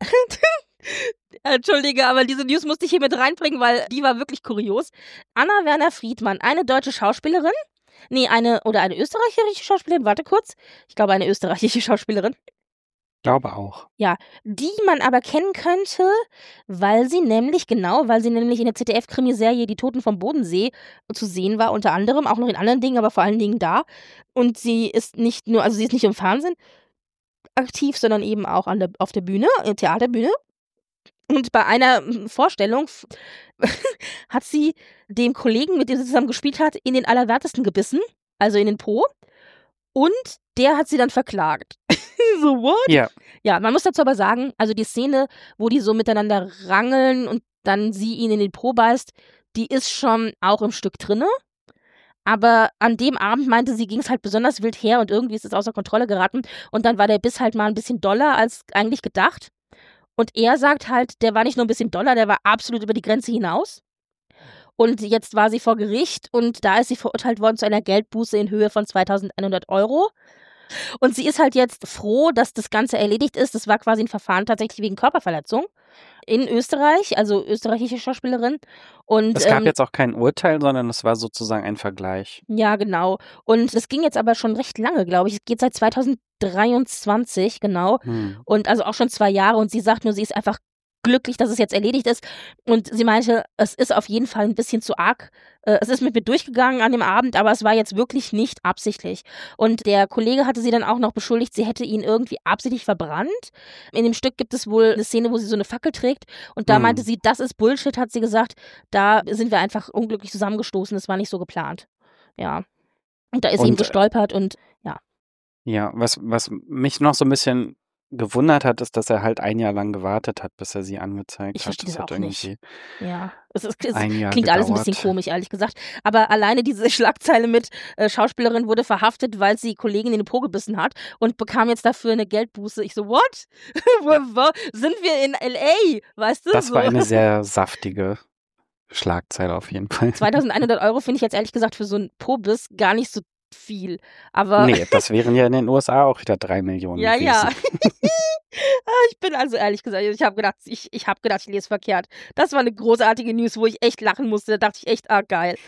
Entschuldige, aber diese News musste ich hier mit reinbringen, weil die war wirklich kurios. Anna Werner Friedmann, eine deutsche Schauspielerin, nee, eine, oder eine österreichische Schauspielerin, warte kurz, ich glaube eine österreichische Schauspielerin, Glaube auch. die man aber kennen könnte, weil sie nämlich, genau, weil sie nämlich in der Z D F-Krimiserie Die Toten vom Bodensee zu sehen war, unter anderem, auch noch in anderen Dingen, aber vor allen Dingen da. Und sie ist nicht nur, also sie ist nicht im Fernsehen aktiv, sondern eben auch an der, auf der Bühne, äh, Theaterbühne. Und bei einer mm, Vorstellung f- hat sie dem Kollegen, mit dem sie zusammen gespielt hat, in den Allerwertesten gebissen, also in den Po. Und der hat sie dann verklagt. So, what? Ja. Ja, man muss dazu aber sagen, also die Szene, wo die so miteinander rangeln und dann sie ihn in den Po beißt, die ist schon auch im Stück drinne. Aber an dem Abend meinte sie, ging es halt besonders wild her und irgendwie ist es außer Kontrolle geraten. Und dann war der Biss halt mal ein bisschen doller als eigentlich gedacht. Und er sagt halt, der war nicht nur ein bisschen doller, der war absolut über die Grenze hinaus. Und jetzt war sie vor Gericht und da ist sie verurteilt worden zu einer Geldbuße in Höhe von zweitausendeinhundert Euro. Und sie ist halt jetzt froh, dass das Ganze erledigt ist. Das war quasi ein Verfahren tatsächlich wegen Körperverletzung in Österreich, also österreichische Schauspielerin. Und Es gab ähm, jetzt auch kein Urteil, sondern es war sozusagen ein Vergleich. ja, genau. Und es ging jetzt aber schon recht lange, glaube ich. Es geht seit zweitausenddreiundzwanzig, genau. Hm. Und also auch schon zwei Jahre. Und sie sagt nur, sie ist einfach glücklich, dass es jetzt erledigt ist. Und sie meinte, es ist auf jeden Fall ein bisschen zu arg. Äh, es ist mit mir durchgegangen an dem Abend, aber es war jetzt wirklich nicht absichtlich. Und der Kollege hatte sie dann auch noch beschuldigt, sie hätte ihn irgendwie absichtlich verbrannt. In dem Stück gibt es wohl eine Szene, wo sie so eine Fackel trägt. Und da Hm. meinte sie, das ist Bullshit, hat sie gesagt. Da sind wir einfach unglücklich zusammengestoßen. Das war nicht so geplant. Ja. Und da ist sie Und, eben gestolpert und Ja, was, was mich noch so ein bisschen gewundert hat, ist, dass er halt ein Jahr lang gewartet hat, bis er sie angezeigt Ich hat. verstehe Das das hat auch nicht. irgendwie ja, es, ist, es ein Jahr klingt alles ein gedauert. bisschen komisch, ehrlich gesagt. Aber alleine diese Schlagzeile mit äh, Schauspielerin wurde verhaftet, weil sie Kollegin in den Po gebissen hat und bekam jetzt dafür eine Geldbuße. Ich so, what? wo, wo, sind wir in L A? Weißt du? Das so. war eine sehr saftige Schlagzeile auf jeden Fall. zweitausendeinhundert Euro finde ich jetzt ehrlich gesagt für so einen Po-Biss gar nicht so viel. Aber Nee, das wären ja in den U S A auch wieder drei Millionen ja, gewesen. ja. Ich bin also ehrlich gesagt, ich habe gedacht, ich, ich habe gedacht, ich lese verkehrt. Das war eine großartige News, wo ich echt lachen musste. Da dachte ich echt, ah, geil.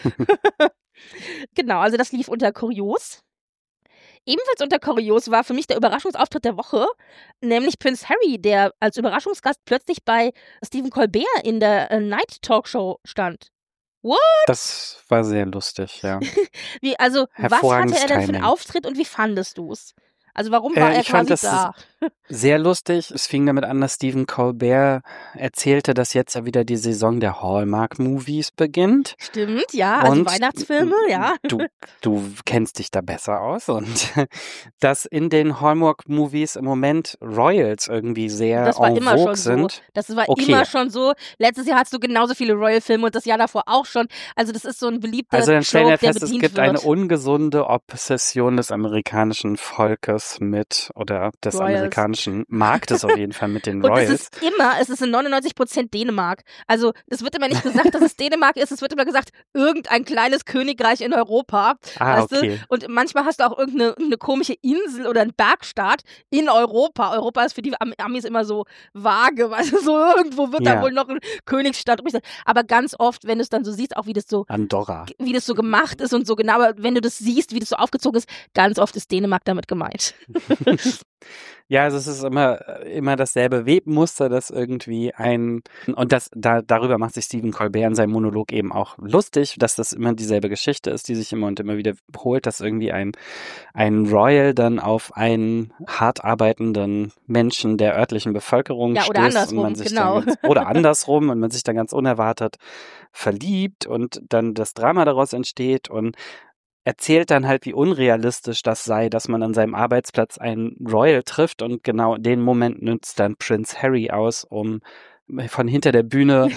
Genau, also das lief unter Kurios. Ebenfalls unter Kurios war für mich der Überraschungsauftritt der Woche, nämlich Prince Harry, der als Überraschungsgast plötzlich bei Stephen Colbert in der äh, Night Talkshow stand. Das war sehr lustig, ja. Wie, also, was hatte Hervorragendes er denn für einen Timing. Auftritt und wie fandest du es? Also, warum Äh, war er ich fand quasi das da? Sehr lustig. Es fing damit an, dass Stephen Colbert erzählte, dass jetzt ja wieder die Saison der Hallmark-Movies beginnt. Stimmt, ja, also Und Weihnachtsfilme, ja. Du, du kennst dich da besser aus. Und dass in den Hallmark-Movies im Moment Royals irgendwie sehr Das war en immer vogue schon so. sind. Das war Okay. immer schon so. Letztes Jahr hattest du genauso viele Royal-Filme und das Jahr davor auch schon. Also das ist so ein beliebter Also dann stellen Trope, wir der fest, es bedient gibt wird. eine ungesunde Obsession des amerikanischen Volkes mit, oder des Royals. amerikanischen Marktes auf jeden Fall mit den Und es Royals. ist immer, es ist in neunundneunzig Prozent Dänemark. Also es wird immer nicht gesagt, dass es Dänemark ist, es wird immer gesagt, irgendein kleines Königreich in Europa. Ah, weißt okay. du? Und manchmal hast du auch irgendeine, irgendeine komische Insel oder einen Bergstaat in Europa. Europa ist für die Am- Amis immer so vage, weißt du, so irgendwo wird Ja. da wohl noch eine Königsstadt übrig sein. Aber ganz oft, wenn du es dann so siehst, auch wie das so Andorra. wie das so gemacht ist und so genau, aber wenn du das siehst, wie das so aufgezogen ist, ganz oft ist Dänemark damit gemeint. Ja, also es ist immer, immer dasselbe Webmuster, das irgendwie ein, und das, da, darüber macht sich Stephen Colbert in seinem Monolog eben auch lustig, dass das immer dieselbe Geschichte ist, die sich immer und immer wieder wiederholt, dass irgendwie ein, ein Royal dann auf einen hart arbeitenden Menschen der örtlichen Bevölkerung Ja, oder stößt andersrum, und man sich genau. dann ganz, oder andersrum und man sich dann ganz unerwartet verliebt und dann das Drama daraus entsteht und erzählt dann halt, wie unrealistisch das sei, dass man an seinem Arbeitsplatz einen Royal trifft und genau den Moment nutzt dann Prince Harry aus, um von hinter der Bühne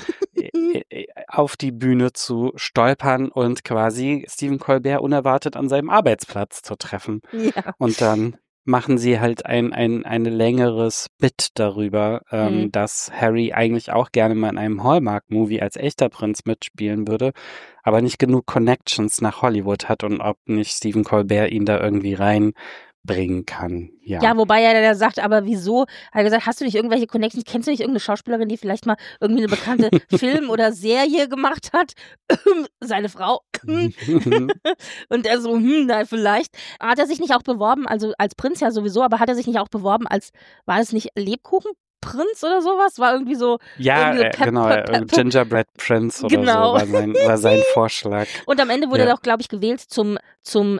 auf die Bühne zu stolpern und quasi Stephen Colbert unerwartet an seinem Arbeitsplatz zu treffen. Ja. Und dann machen sie halt ein, ein, ein längeres Bit darüber, ähm, Mhm. dass Harry eigentlich auch gerne mal in einem Hallmark-Movie als echter Prinz mitspielen würde, aber nicht genug Connections nach Hollywood hat und ob nicht Stephen Colbert ihn da irgendwie reinbringen kann. Ja, Ja, wobei er da sagt, aber wieso? Hat er gesagt, hast du nicht irgendwelche Connections? Kennst du nicht irgendeine Schauspielerin, die vielleicht mal irgendwie eine bekannte Film oder Serie gemacht hat? Seine Frau. Und er so, hm, na, vielleicht. Hat er sich nicht auch beworben, also als Prinz ja sowieso, aber hat er sich nicht auch beworben als, war es nicht Lebkuchenprinz oder sowas? War irgendwie so. ja irgendwie so äh, Pep- genau, Pep- äh, Pep- Gingerbread Prince oder Genau. so war sein, war sein Vorschlag. Und am Ende wurde Ja. er doch, glaube ich, gewählt zum, zum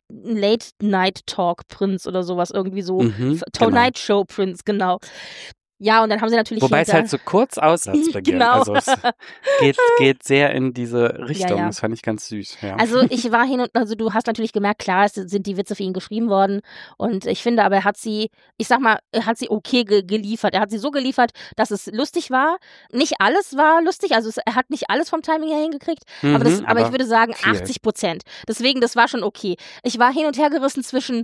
Late-Night-Talk-Prinz oder sowas, irgendwie so. Mhm, F- genau. Tonight Show Prince, genau. Ja, und dann haben sie natürlich Wobei hier es halt so kurz Aussatzbeginn, Genau. also es geht, geht sehr in diese Richtung, Ja, ja. das fand ich ganz süß. Ja. Also ich war hin und, also du hast natürlich gemerkt, klar, es sind die Witze für ihn geschrieben worden und ich finde aber, er hat sie, ich sag mal, er hat sie okay ge geliefert. Er hat sie so geliefert, dass es lustig war. Nicht alles war lustig, also es, er hat nicht alles vom Timing her hingekriegt, Mhm, aber, das, aber ich würde sagen viel. achtzig Prozent. Deswegen, das war schon okay. Ich war hin und her gerissen zwischen,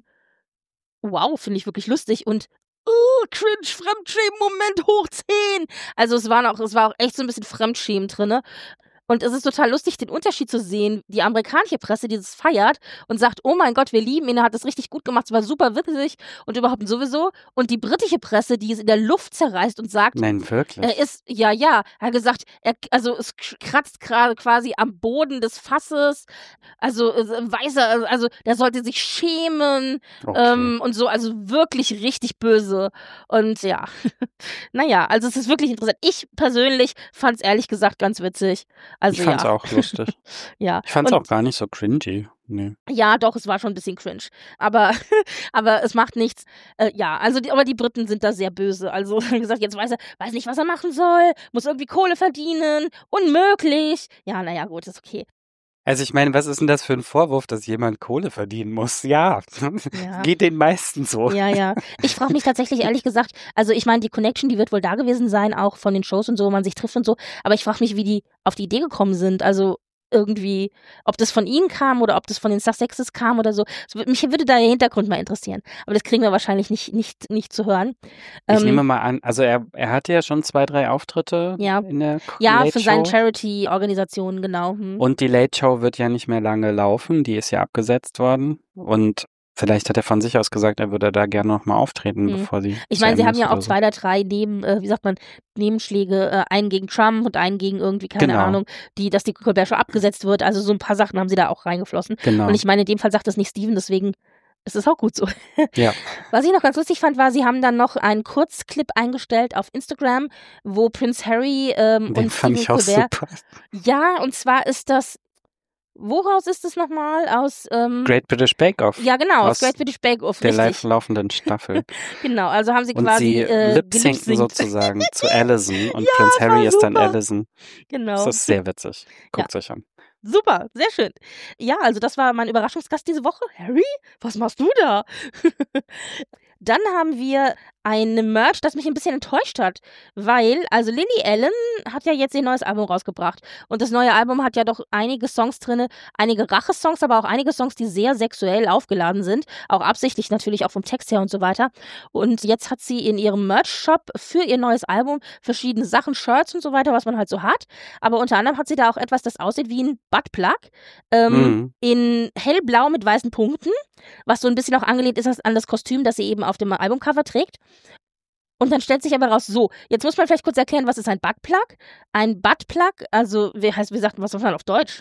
wow, finde ich wirklich lustig und oh, cringe, Fremdschämen, Moment, hoch zehn. Also es war auch, es war auch echt so ein bisschen Fremdschämen drinne. Und es ist total lustig, den Unterschied zu sehen. Die amerikanische Presse, die das feiert und sagt, oh mein Gott, wir lieben ihn, er hat das richtig gut gemacht, es war super witzig und überhaupt sowieso. Und die britische Presse, die es in der Luft zerreißt und sagt, Nein, wirklich. er ist, ja, ja, er hat gesagt, er, also es kratzt gerade quasi am Boden des Fasses, also äh, weißer, also der sollte sich schämen Okay. ähm, und so, also wirklich richtig böse. Und ja, naja, also es ist wirklich interessant. Ich persönlich fand es ehrlich gesagt ganz witzig. Also ich fand's ja. auch lustig. Ja. Ich fand's Und- auch gar nicht so cringy. Nee. Ja, doch, es war schon ein bisschen cringe. Aber, aber es macht nichts. Äh, ja, also die, aber die Briten sind da sehr böse. Also wie gesagt, jetzt weiß er, weiß nicht, was er machen soll, muss irgendwie Kohle verdienen, unmöglich. Ja, naja, gut, ist okay. Also ich meine, was ist denn das für ein Vorwurf, dass jemand Kohle verdienen muss? Ja, Ja. geht den meisten so. Ja, ja. Ich frage mich tatsächlich ehrlich gesagt, also ich meine, die Connection, die wird wohl da gewesen sein, auch von den Shows und so, wo man sich trifft und so, aber ich frage mich, wie die auf die Idee gekommen sind. Also irgendwie, ob das von ihnen kam oder ob das von den Sussexes kam oder so. Es wür- Mich würde da der Hintergrund mal interessieren. Aber das kriegen wir wahrscheinlich nicht, nicht, nicht zu hören. Ich Ähm, nehme mal an, also er, er hatte ja schon zwei, drei Auftritte Ja. in der K- Ja, Late für seine Show. Charity-Organisationen, genau. Hm. Und die Late Show wird ja nicht mehr lange laufen, die ist ja abgesetzt worden. Und vielleicht hat er von sich aus gesagt, er würde da gerne nochmal auftreten, Mhm. bevor sie. Ich zu meine, sie Ende haben ist ja auch oder so. zwei oder drei Neben, äh, wie sagt man, Nebenschläge, äh, einen gegen Trump und einen gegen irgendwie, keine Genau. Ahnung, die, dass die Colbert Show abgesetzt wird. Also so ein paar Sachen haben sie da auch reingeflossen. Genau. Und ich meine, in dem Fall sagt das nicht Steven, deswegen ist es auch gut so. Ja. Was ich noch ganz lustig fand, war, sie haben dann noch einen Kurzclip eingestellt auf Instagram, wo Prince Harry ähm, Den und fand Stephen ich auch Colbert. super. Ja, und zwar ist das, woraus ist es nochmal? Aus, ähm, Great British Bake Off. ja genau, aus aus Great British Bake Off, der live richtig. laufenden Staffel. Genau, also haben sie Und quasi sie äh, lip-sinken gelip-synkt. sozusagen zu Allison und Ja, Prince es war Harry ist dann super. Allison. Genau. Das ist sehr witzig. Guckt euch an. Super, sehr schön. Ja, also das war mein Überraschungsgast diese Woche. Harry, was machst du da? Dann haben wir eine Merch, das mich ein bisschen enttäuscht hat, weil, also Lily Allen hat ja jetzt ihr neues Album rausgebracht und das neue Album hat ja doch einige Songs drin, einige Rache-Songs, aber auch einige Songs, die sehr sexuell aufgeladen sind, auch absichtlich natürlich, auch vom Text her und so weiter. Und jetzt hat sie in ihrem Merch-Shop für ihr neues Album verschiedene Sachen, Shirts und so weiter, was man halt so hat, aber unter anderem hat sie da auch etwas, das aussieht wie ein Buttplug, ähm, Mhm. in hellblau mit weißen Punkten, was so ein bisschen auch angelehnt ist an das Kostüm, das sie eben auf dem Albumcover trägt. Und dann stellt sich aber raus, so, jetzt muss man vielleicht kurz erklären, was ist ein Buttplug? Ein Buttplug, also wie heißt, wie sagt man, was sagt man auf Deutsch?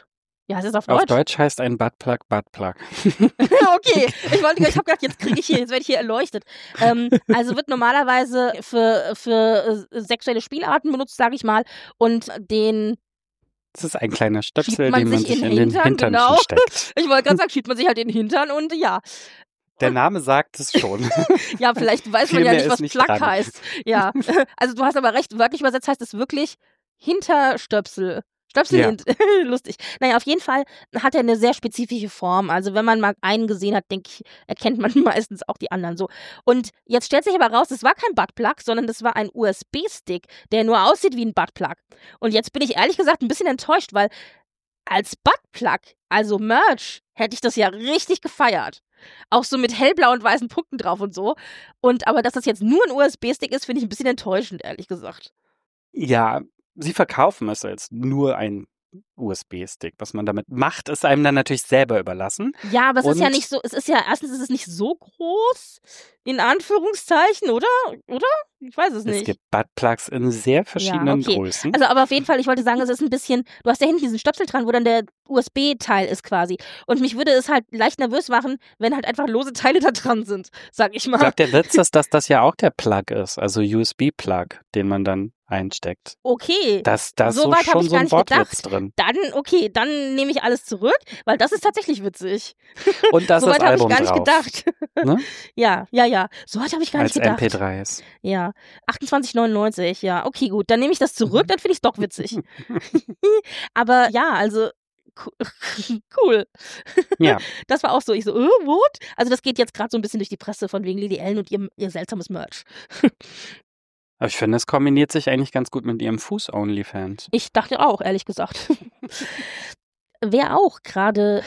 Ja, heißt das auf Auf Deutsch? Deutsch heißt ein Buttplug Buttplug. Okay, ich wollte, ich habe gedacht, jetzt kriege ich hier, jetzt werde ich hier erleuchtet. Ähm, also wird normalerweise für, für äh, sexuelle Spielarten benutzt, sage ich mal, und den Das ist ein kleiner Stöpsel, schiebt man den man sich sich in in den den Hintern, Hintern genau. steckt. Ich wollte gerade sagen, schiebt man sich halt in den Hintern und ja. Der Name sagt es schon. Ja, vielleicht weiß man Viel ja mehr nicht, ist was nicht Plug dran. heißt. Ja, also du hast aber recht, wörtlich übersetzt heißt es wirklich Hinterstöpsel. Stöpsel Ja. hint. Lustig. Naja, auf jeden Fall hat er eine sehr spezifische Form. Also wenn man mal einen gesehen hat, denke ich, erkennt man meistens auch die anderen so. Und jetzt stellt sich aber raus, es war kein Buttplug, sondern das war ein U S B-Stick, der nur aussieht wie ein Buttplug. Und jetzt bin ich ehrlich gesagt ein bisschen enttäuscht, weil als Buttplug, also Merch, hätte ich das ja richtig gefeiert. Auch so mit hellblau und weißen Punkten drauf und so. Und aber dass das jetzt nur ein U S B-Stick ist, finde ich ein bisschen enttäuschend, ehrlich gesagt. Ja, sie verkaufen es als nur ein U S B-Stick. Was man damit macht, ist einem dann natürlich selber überlassen. Ja, aber es ist ja Und- nicht so, es ist ja, erstens ist es nicht so groß, in Anführungszeichen, oder? Oder? Ich weiß es Es nicht. gibt Buttplugs in sehr verschiedenen okay. Größen. Also, aber auf jeden Fall, ich wollte sagen, es ist ein bisschen, du hast ja hinten diesen Stöpsel dran, wo dann der U S B-Teil ist quasi. Und mich würde es halt leicht nervös machen, wenn halt einfach lose Teile da dran sind, sag ich mal. Ich glaube, der Witz ist, dass das ja auch der Plug ist, also U S B-Plug, den man dann einsteckt. Okay. Das, da ist So so weit hab schon ich so gar ein nicht Wortwitz gedacht. drin. Dann, okay, dann nehme ich alles zurück, weil das ist tatsächlich witzig. Und das so ist weit habe ich Album gar nicht drauf. gedacht. Ne? Ja, ja, ja. So weit habe ich gar Als nicht gedacht. M P drei-s. Ja, achtundzwanzig neunundneunzig, ja. Okay, gut, dann nehme ich das zurück, dann finde ich es doch witzig. Aber ja, also co- cool. Ja. Das war auch so, ich so, äh, what? Also das geht jetzt gerade so ein bisschen durch die Presse von wegen Lily Allen und ihr, ihr seltsames Merch. Aber ich finde, es kombiniert sich eigentlich ganz gut mit ihrem Fuß-Only-Fans. Ich dachte auch, ehrlich gesagt. Wer auch gerade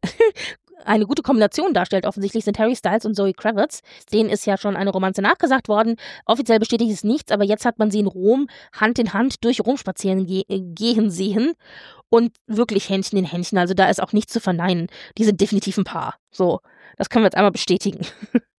eine gute Kombination darstellt, offensichtlich sind Harry Styles und Zoe Kravitz. Denen ist ja schon eine Romanze nachgesagt worden. Offiziell bestätigt es nichts, aber jetzt hat man sie in Rom Hand in Hand durch Rom spazieren ge gehen sehen. Und wirklich Händchen in Händchen. Also da ist auch nichts zu verneinen. Die sind definitiv ein Paar. So, das können wir jetzt einmal bestätigen.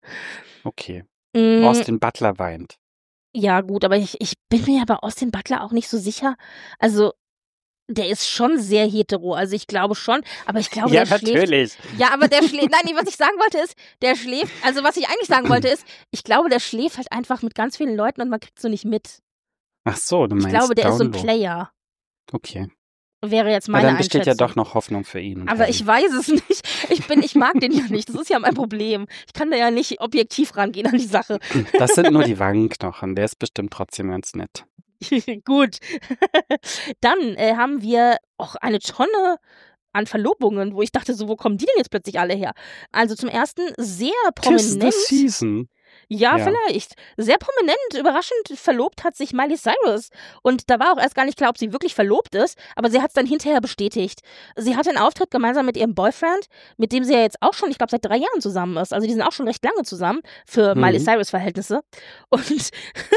Okay. Mm, Austin Butler weint. Ja, gut, aber ich, ich bin mir ja bei Austin Butler auch nicht so sicher. Also, der ist schon sehr hetero. Also, ich glaube schon, aber ich glaube, Ja, der schläft. natürlich. Ja, aber der schläft. Nein, nee, was ich sagen wollte ist, der schläft. Also, was ich eigentlich sagen wollte ist, ich glaube, der schläft halt einfach mit ganz vielen Leuten und man kriegt so nicht mit. Ach so, du Ich meinst glaube, der ist so ein Download. Player. Okay. Wäre jetzt Aber meine dann besteht ja Einschätzung. doch noch Hoffnung für ihn. und Aber Harry. ich weiß es nicht. Ich bin, ich mag den ja nicht. Das ist ja mein Problem. Ich kann da ja nicht objektiv rangehen an die Sache. Das sind nur die Wangenknochen. Der ist bestimmt trotzdem ganz nett. Gut. Dann äh, haben wir auch eine Tonne an Verlobungen, wo ich dachte, so, wo kommen die denn jetzt plötzlich alle her? Also zum ersten sehr Tis the prominent. season. Ja, Ja. vielleicht. Sehr prominent, überraschend verlobt hat sich Miley Cyrus. Und da war auch erst gar nicht klar, ob sie wirklich verlobt ist, aber sie hat es dann hinterher bestätigt. Sie hatte einen Auftritt gemeinsam mit ihrem Boyfriend, mit dem sie ja jetzt auch schon, ich glaube, seit drei Jahren zusammen ist. Also die sind auch schon recht lange zusammen für Mhm. Miley Cyrus-Verhältnisse. Und,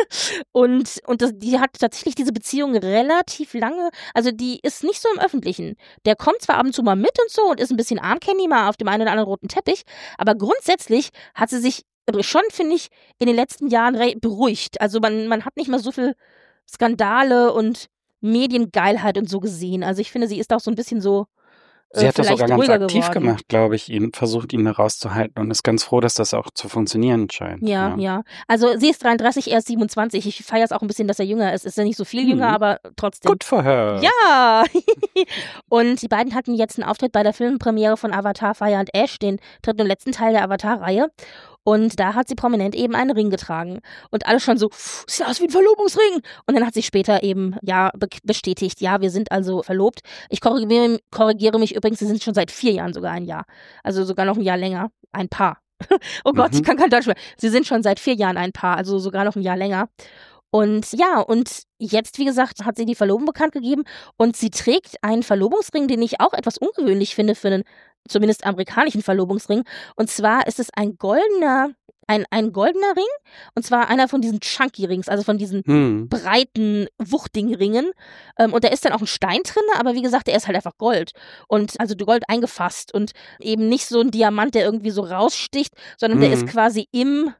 und, und das, die hat tatsächlich diese Beziehung relativ lange, also die ist nicht so im Öffentlichen. Der kommt zwar ab und zu mal mit und so und ist ein bisschen Armcandy mal auf dem einen oder anderen roten Teppich, aber grundsätzlich hat sie sich schon, finde ich, in den letzten Jahren re- beruhigt. Also man, man hat nicht mehr so viel Skandale und Mediengeilheit und so gesehen. Also ich finde, sie ist auch so ein bisschen so äh, Sie hat das vielleicht sogar ganz ruhiger aktiv geworden. gemacht, glaube ich, ihn versucht, ihn da rauszuhalten und ist ganz froh, dass das auch zu funktionieren scheint. Ja, ja. Also sie ist dreiunddreißig, er ist siebenundzwanzig. Ich feiere es auch ein bisschen, dass er jünger ist. Ist ja nicht so viel jünger, Mhm. aber trotzdem. Good for her. Ja! Und die beiden hatten jetzt einen Auftritt bei der Filmpremiere von Avatar Fire and Ash, den dritten und letzten Teil der Avatar-Reihe. Und da hat sie prominent eben einen Ring getragen. Und alle schon so, sieht aus wie ein Verlobungsring. Und dann hat sie später eben, ja, be bestätigt, ja, wir sind also verlobt. Ich korrigiere, korrigiere mich übrigens, sie sind schon seit vier Jahren sogar ein Jahr. Also sogar noch ein Jahr länger. Ein Paar. Oh Gott, Mhm. ich kann kein Deutsch mehr. Sie sind schon seit vier Jahren ein Paar, also sogar noch ein Jahr länger. Und ja, und jetzt, wie gesagt, hat sie die Verlobung bekannt gegeben und sie trägt einen Verlobungsring, den ich auch etwas ungewöhnlich finde für einen zumindest amerikanischen Verlobungsring. Und zwar ist es ein goldener, ein, ein goldener Ring und zwar einer von diesen Chunky Rings, also von diesen Hm. breiten, wuchtigen Ringen. Ähm, und da ist dann auch ein Stein drin, aber wie gesagt, der ist halt einfach Gold. Und also Gold eingefasst und eben nicht so ein Diamant, der irgendwie so raussticht, sondern der Mhm. ist quasi im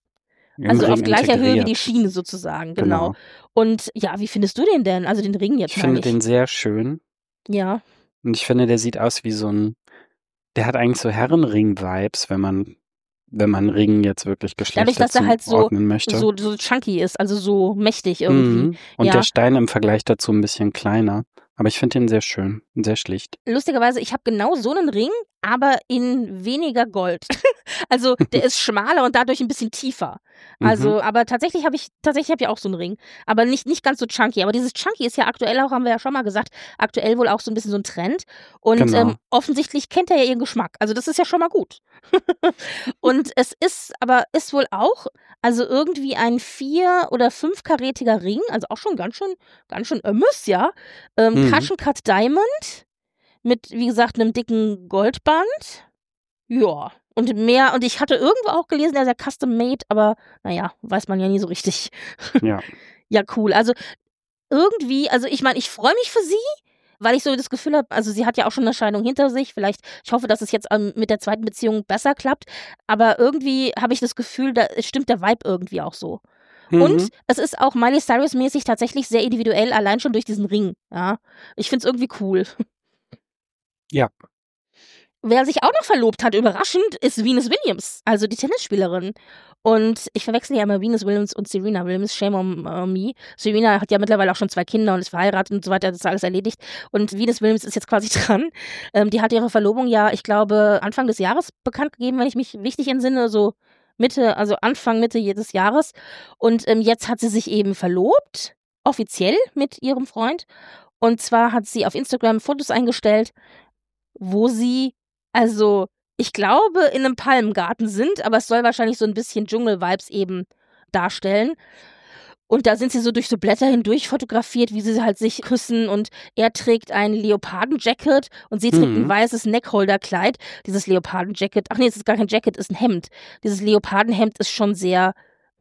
Im also auf Ring gleicher Höhe wie integriert. die Schiene sozusagen, genau. Genau. Und ja, wie findest du den denn? Also den Ring jetzt Ich meine finde ich. den sehr schön. Ja. Und ich finde, der sieht aus wie so ein, der hat eigentlich so Herrenring-Vibes, wenn man, wenn man Ring jetzt wirklich Dadurch, Geschlechter dass er halt so, zuordnen möchte. so, so chunky ist, also so mächtig irgendwie. Mhm. Und Ja. der Stein im Vergleich dazu ein bisschen kleiner. Aber ich finde ihn sehr schön und sehr schlicht. Lustigerweise, ich habe genau so einen Ring, aber in weniger Gold. Also der ist schmaler und dadurch ein bisschen tiefer. Also, Mhm. aber tatsächlich habe ich, tatsächlich habe ich auch so einen Ring. Aber nicht, nicht ganz so chunky. Aber dieses chunky ist ja aktuell auch, haben wir ja schon mal gesagt, aktuell wohl auch so ein bisschen so ein Trend. Und Genau. ähm, offensichtlich kennt er ja ihren Geschmack. Also das ist ja schon mal gut. Und es ist, aber ist wohl auch, also irgendwie ein vier- oder fünfkarätiger Ring, also auch schon ganz schön, ganz schön ömmes, ja. Ähm, Mhm. Cushion Cut Diamond mit, wie gesagt, einem dicken Goldband. Ja. Und mehr, und ich hatte irgendwo auch gelesen, er sei custom made, aber naja, weiß man ja nie so richtig. Ja. Ja, cool. Also irgendwie, also ich meine, ich freue mich für sie, weil ich so das Gefühl habe, also sie hat ja auch schon eine Scheidung hinter sich. Vielleicht, ich hoffe, dass es jetzt ähm, mit der zweiten Beziehung besser klappt. Aber irgendwie habe ich das Gefühl, da stimmt der Vibe irgendwie auch so. Mhm. Und es ist auch Miley Cyrus-mäßig tatsächlich sehr individuell, allein schon durch diesen Ring. Ja, ich finde es irgendwie cool. Ja. Wer sich auch noch verlobt hat, überraschend, ist Venus Williams, also die Tennisspielerin. Und ich verwechsel ja immer Venus Williams und Serena Williams, shame on uh, me. Serena hat ja mittlerweile auch schon zwei Kinder und ist verheiratet und so weiter, das ist alles erledigt. Und Venus Williams ist jetzt quasi dran. Ähm, die hat ihre Verlobung ja, ich glaube, Anfang des Jahres bekannt gegeben, wenn ich mich richtig entsinne, so Mitte, also Anfang, Mitte jedes Jahres. Und ähm, jetzt hat sie sich eben verlobt, offiziell mit ihrem Freund. Und zwar hat sie auf Instagram Fotos eingestellt, wo sie, also ich glaube, in einem Palmgarten sind, aber es soll wahrscheinlich so ein bisschen Dschungel-Vibes eben darstellen. Und da sind sie so durch so Blätter hindurch fotografiert, wie sie halt sich küssen, und er trägt ein Leoparden-Jacket und sie trägt ein Mhm. weißes Neckholder-Kleid. Dieses Leoparden-Jacket, ach nee, es ist gar kein Jacket, es ist ein Hemd. Dieses Leopardenhemd ist schon sehr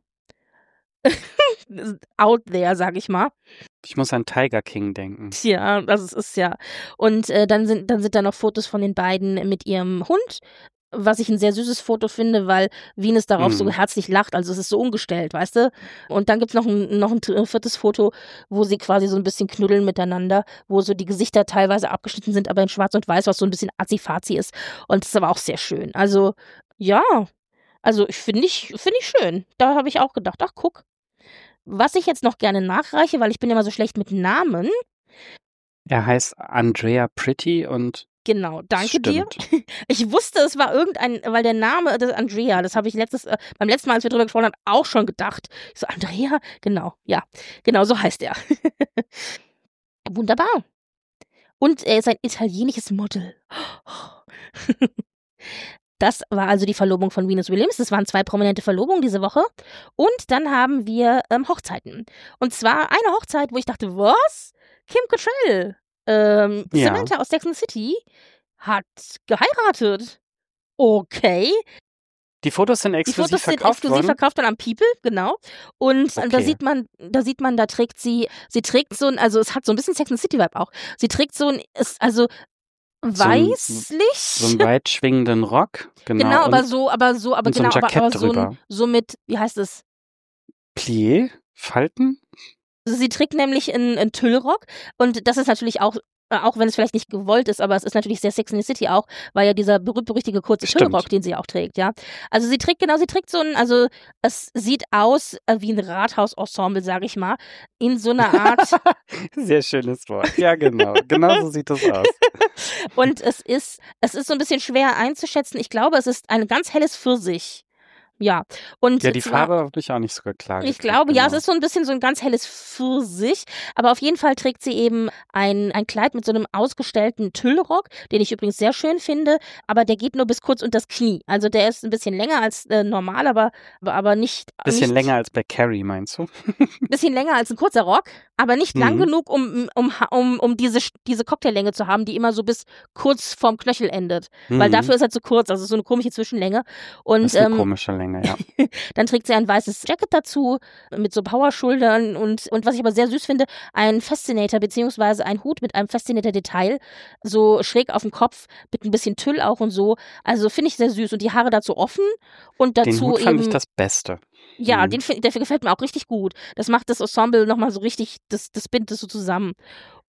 out there, sag ich mal. Ich muss an Tiger King denken. Ja, also es ist ja. Und äh, dann sind dann sind da noch Fotos von den beiden mit ihrem Hund, was ich ein sehr süßes Foto finde, weil Venus darauf so Mhm. herzlich lacht. Also es ist so ungestellt, weißt du? Und dann gibt's noch ein, noch ein dr- viertes Foto, wo sie quasi so ein bisschen knuddeln miteinander, wo so die Gesichter teilweise abgeschnitten sind, aber in schwarz und weiß, was so ein bisschen azzi-fazi ist. Und das ist aber auch sehr schön. Also, ja. Also, ich finde ich, finde ich schön. Da habe ich auch gedacht, ach, guck. Was ich jetzt noch gerne nachreiche, weil ich bin ja immer so schlecht mit Namen. Er heißt Andrea Pretty und Genau, das danke dir. stimmt. Ich wusste, es war irgendein, weil der Name, das ist Andrea, das habe ich letztes, äh, beim letzten Mal, als wir drüber gesprochen haben, auch schon gedacht. Ich so, Andrea? Genau, ja, genau, so heißt er. Wunderbar. Und er ist ein italienisches Model. Das war also die Verlobung von Venus Williams. Das waren zwei prominente Verlobungen diese Woche. Und dann haben wir ähm, Hochzeiten. Und zwar eine Hochzeit, wo ich dachte, was? Kim Cattrall, ähm, Ja. Samantha aus Sex and the City, hat geheiratet. Okay. Die Fotos sind Die exklusiv Fotos sind verkauft exklusiv worden. verkauft worden am People, genau. Und äh, da Okay. sieht man, da sieht man, da trägt sie, sie trägt so ein, also es hat so ein bisschen Sex and the City Vibe auch. Sie trägt so ein, ist also So ein- weißlich. So einen weit schwingenden Rock. Genau, Genau, aber und so, aber so, aber und so ein genau, aber, Jackett aber so, drüber. ein, so mit, wie heißt es? Plié, Falten. Also sie trägt nämlich einen, einen Tüllrock, und das ist natürlich auch, äh, auch wenn es vielleicht nicht gewollt ist, aber es ist natürlich sehr Sex in the City auch, weil ja dieser berühmt-berüchtigte kurze Stimmt. Tüllrock, den sie auch trägt, ja. Also sie trägt, genau, sie trägt so ein, also es sieht aus äh, wie ein Rathausensemble, sage ich mal, in so einer Art, Sehr schönes Wort. Ja, genau. Genau so sieht das aus. und es ist, es ist so ein bisschen schwer einzuschätzen. Ich glaube, es ist ein ganz helles Pfirsich. Ja, und Ja, die zwar- Farbe habe ich auch nicht sogar klar Ich gekriegt, glaube, ja, es genau. ist so ein bisschen so ein ganz helles Pfirsich, aber auf jeden Fall trägt sie eben ein, ein Kleid mit so einem ausgestellten Tüllrock, den ich übrigens sehr schön finde, aber der geht nur bis kurz unter das Knie. Also der ist ein bisschen länger als äh, normal, aber, aber, aber nicht... Bisschen nicht, länger als Black Carrie, meinst du? bisschen länger als ein kurzer Rock, aber nicht lang Mhm. genug, um, um, um, um diese, diese Cocktaillänge zu haben, die immer so bis kurz vorm Knöchel endet. Weil Mhm. dafür ist er zu kurz, also so eine komische Zwischenlänge. Und Das ist eine ähm, komische Länge, ja. dann trägt sie ein weißes Jacket dazu mit so Powerschultern und, und was ich aber sehr süß finde, ein Fascinator beziehungsweise ein Hut mit einem Fascinator-Detail, so schräg auf dem Kopf mit ein bisschen Tüll auch und so. Also finde ich sehr süß, und die Haare dazu offen und dazu Den Hut eben... fand ich das Beste. Ja, Mhm. den, find- der gefällt mir auch richtig gut. Das macht das Ensemble nochmal so richtig, das, das bindet das so zusammen.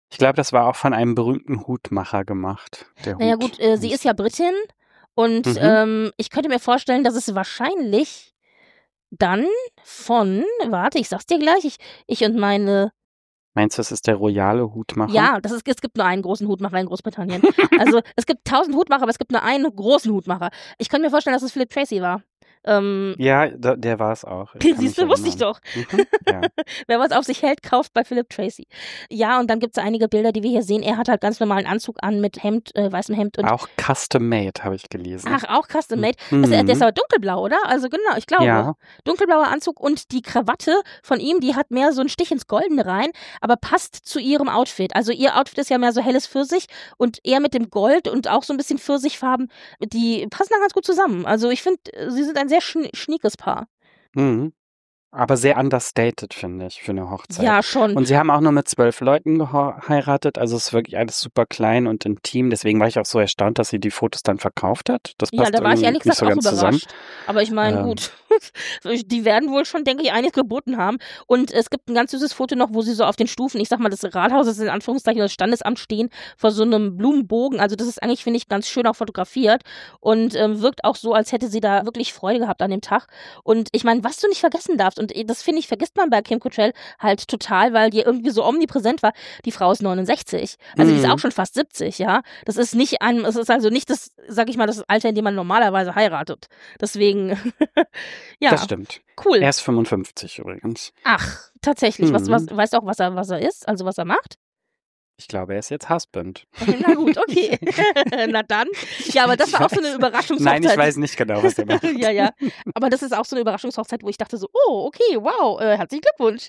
Ich glaube, das war auch von einem berühmten Hutmacher gemacht. Der Naja Hut. gut, äh, sie ist ja Britin und Mhm. ähm, ich könnte mir vorstellen, dass es wahrscheinlich dann von, warte, ich sag's dir gleich, ich, ich und meine, Meinst du, es ist der royale Hutmacher? ja, das ist, es gibt nur einen großen Hutmacher in Großbritannien. Also es gibt tausend Hutmacher, aber es gibt nur einen großen Hutmacher. Ich könnte mir vorstellen, dass es Philip Tracy war. Ähm, Ja, da, der war es auch. Ich kann Siehst du, mich wusste ich erinnern. doch. Mhm, ja. Wer was auf sich hält, kauft bei Philip Tracy. Ja, und dann gibt es einige Bilder, die wir hier sehen. Er hat halt ganz normalen Anzug an mit Hemd, äh, weißem Hemd und. Auch custom made, habe ich gelesen. Ach, auch custom made. Mhm. Das, der ist aber dunkelblau, oder? Also genau, ich glaube. Ja. Dunkelblauer Anzug und die Krawatte von ihm, die hat mehr so einen Stich ins Goldene rein, aber passt zu ihrem Outfit. Also ihr Outfit ist ja mehr so helles Pfirsich und eher mit dem Gold und auch so ein bisschen Pfirsichfarben. Die passen da ganz gut zusammen. Also ich finde, sie sind ein sehr schn schniekes Paar. Mhm. Aber sehr understated, finde ich, für eine Hochzeit. Ja, schon. Und sie haben auch nur mit zwölf Leuten geheiratet, also es ist wirklich alles super klein und intim. Deswegen war ich auch so erstaunt, dass sie die Fotos dann verkauft hat. Das Ja, passt da war ich irgendwie ehrlich nicht gesagt so auch ganz überrascht. zusammen. Aber ich meine, Ähm. gut, die werden wohl schon, denke ich, einiges geboten haben. Und es gibt ein ganz süßes Foto noch, wo sie so auf den Stufen, ich sag mal, des Rathauses in Anführungszeichen, das Standesamt stehen, vor so einem Blumenbogen. Also das ist eigentlich, finde ich, ganz schön auch fotografiert und ähm, wirkt auch so, als hätte sie da wirklich Freude gehabt an dem Tag. Und ich meine, was du nicht vergessen darfst, und das finde ich, vergisst man bei Kim Cattrall halt total, weil die irgendwie so omnipräsent war, die Frau ist neunundsechzig. Also die ist Mhm. auch schon fast siebzig, ja. Das ist nicht ein, es ist also nicht das, sag ich mal, das Alter, in dem man normalerweise heiratet. Deswegen, ja, Das stimmt. cool. Er ist fünfundfünfzig übrigens. Ach, tatsächlich. Was, Mhm. was, weißt du auch, was er, was er ist? Also was er macht? Ich glaube, er ist jetzt Husband. Na gut, okay. Na dann. Ja, aber das war auch so eine Überraschungshochzeit. Nein, ich weiß nicht genau, was er macht. Ja, ja. Aber das ist auch so eine Überraschungshochzeit, wo ich dachte so, oh, okay, wow, äh, herzlichen Glückwunsch.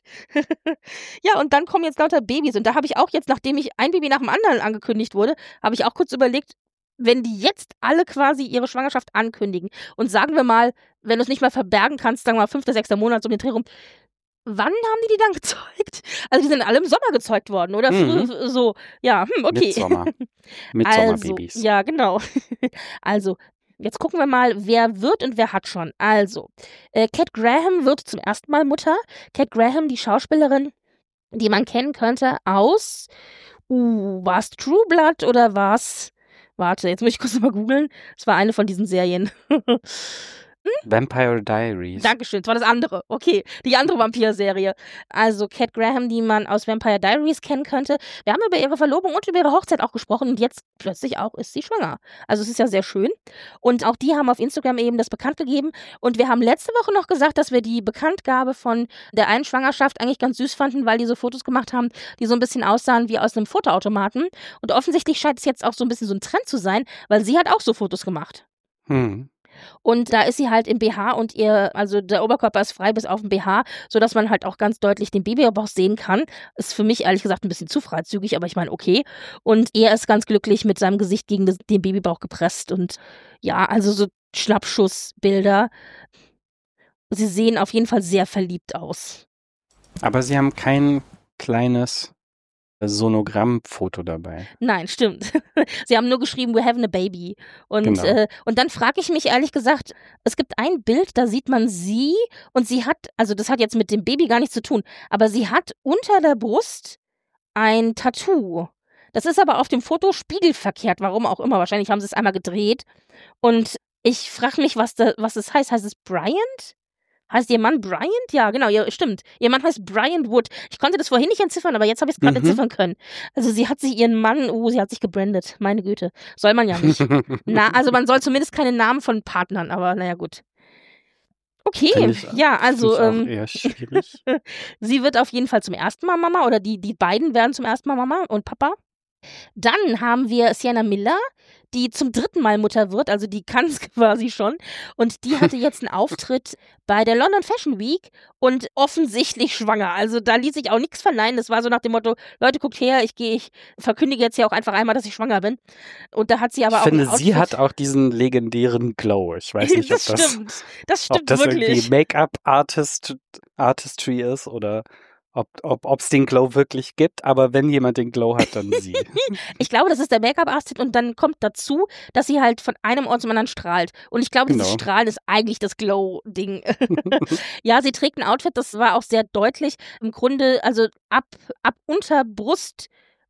Ja, und dann kommen jetzt lauter Babys. Und da habe ich auch jetzt, nachdem ich ein Baby nach dem anderen angekündigt wurde, habe ich auch kurz überlegt, wenn die jetzt alle quasi ihre Schwangerschaft ankündigen und sagen wir mal, wenn du es nicht mal verbergen kannst, sagen wir mal fünfter, sechster Monat, so um den Dreh rum, wann haben die die dann gezeugt? Also die sind alle im Sommer gezeugt worden, oder? Mhm. Früh, so, ja, hm, okay. Mitsommer. Mitsommerbabys. Also, ja, genau. Also, jetzt gucken wir mal, wer wird und wer hat schon. Also, äh, Cat Graham wird zum ersten Mal Mutter. Cat Graham, die Schauspielerin, die man kennen könnte aus, uh, war es True Blood oder war es, warte, jetzt muss ich kurz mal googeln. Es war eine von diesen Serien. Vampire Diaries. Dankeschön, das war das andere. Okay, die andere Vampir-Serie. Also Cat Graham, die man aus Vampire Diaries kennen könnte. Wir haben über ihre Verlobung und über ihre Hochzeit auch gesprochen und jetzt plötzlich auch ist sie schwanger. Also es ist ja sehr schön. Und auch die haben auf Instagram eben das bekannt gegeben. Und wir haben letzte Woche noch gesagt, dass wir die Bekanntgabe von der einen Schwangerschaft eigentlich ganz süß fanden, weil die so Fotos gemacht haben, die so ein bisschen aussahen wie aus einem Fotoautomaten. Und offensichtlich scheint es jetzt auch so ein bisschen so ein Trend zu sein, weil sie hat auch so Fotos gemacht. Hm. Und da ist sie halt im B H und ihr, also der Oberkörper ist frei bis auf den B H, sodass man halt auch ganz deutlich den Babybauch sehen kann. Ist für mich ehrlich gesagt ein bisschen zu freizügig, aber ich meine, okay. Und er ist ganz glücklich mit seinem Gesicht gegen das, den Babybauch gepresst und ja, also so Schnappschussbilder. Sie sehen auf jeden Fall sehr verliebt aus. Aber sie haben kein kleines Sonogrammfoto dabei. Nein, stimmt. Sie haben nur geschrieben, we're having a baby. Und, Genau. äh, und dann frage ich mich ehrlich gesagt, es gibt ein Bild, da sieht man sie und sie hat, also das hat jetzt mit dem Baby gar nichts zu tun, aber sie hat unter der Brust ein Tattoo. Das ist aber auf dem Foto spiegelverkehrt, warum auch immer. Wahrscheinlich haben sie es einmal gedreht. Und ich frage mich, was, da, was das heißt. Heißt es Bryant? Heißt ihr Mann Bryant? Ja, genau, ihr, stimmt. Ihr Mann heißt Bryant Wood. Ich konnte das vorhin nicht entziffern, aber jetzt habe ich es gerade Mhm. entziffern können. Also sie hat sich ihren Mann, oh, sie hat sich gebrandet. Meine Güte. Soll man ja nicht. Na, also man soll zumindest keine Namen von Partnern, aber naja, gut. Okay, Find ich- ja, also Finde ich ähm, auch eher schwierig. sie wird auf jeden Fall zum ersten Mal Mama oder die, die beiden werden zum ersten Mal Mama und Papa. Dann haben wir Sienna Miller, die zum dritten Mal Mutter wird, also die kann es quasi schon. Und die hatte jetzt einen Auftritt bei der London Fashion Week und offensichtlich schwanger. Also da ließ sich auch nichts verneinen. Das war so nach dem Motto, Leute, guckt her, ich gehe, ich verkündige jetzt ja auch einfach einmal, dass ich schwanger bin. Und da hat sie aber Ich auch finde, ein sie Outfit- hat auch diesen legendären Glow. Ich weiß nicht, ob das das, stimmt. Das ob stimmt das wirklich. irgendwie Make-up-Artist, Artistry ist oder ob ob ob's den Glow wirklich gibt. Aber wenn jemand den Glow hat, dann sie. Ich glaube, das ist der Make-up-Artist und dann kommt dazu, dass sie halt von einem Ort zum anderen strahlt. Und ich glaube, dieses Genau. Strahlen ist eigentlich das Glow-Ding. Ja, sie trägt ein Outfit, das war auch sehr deutlich. Im Grunde, also ab, ab Unterbrust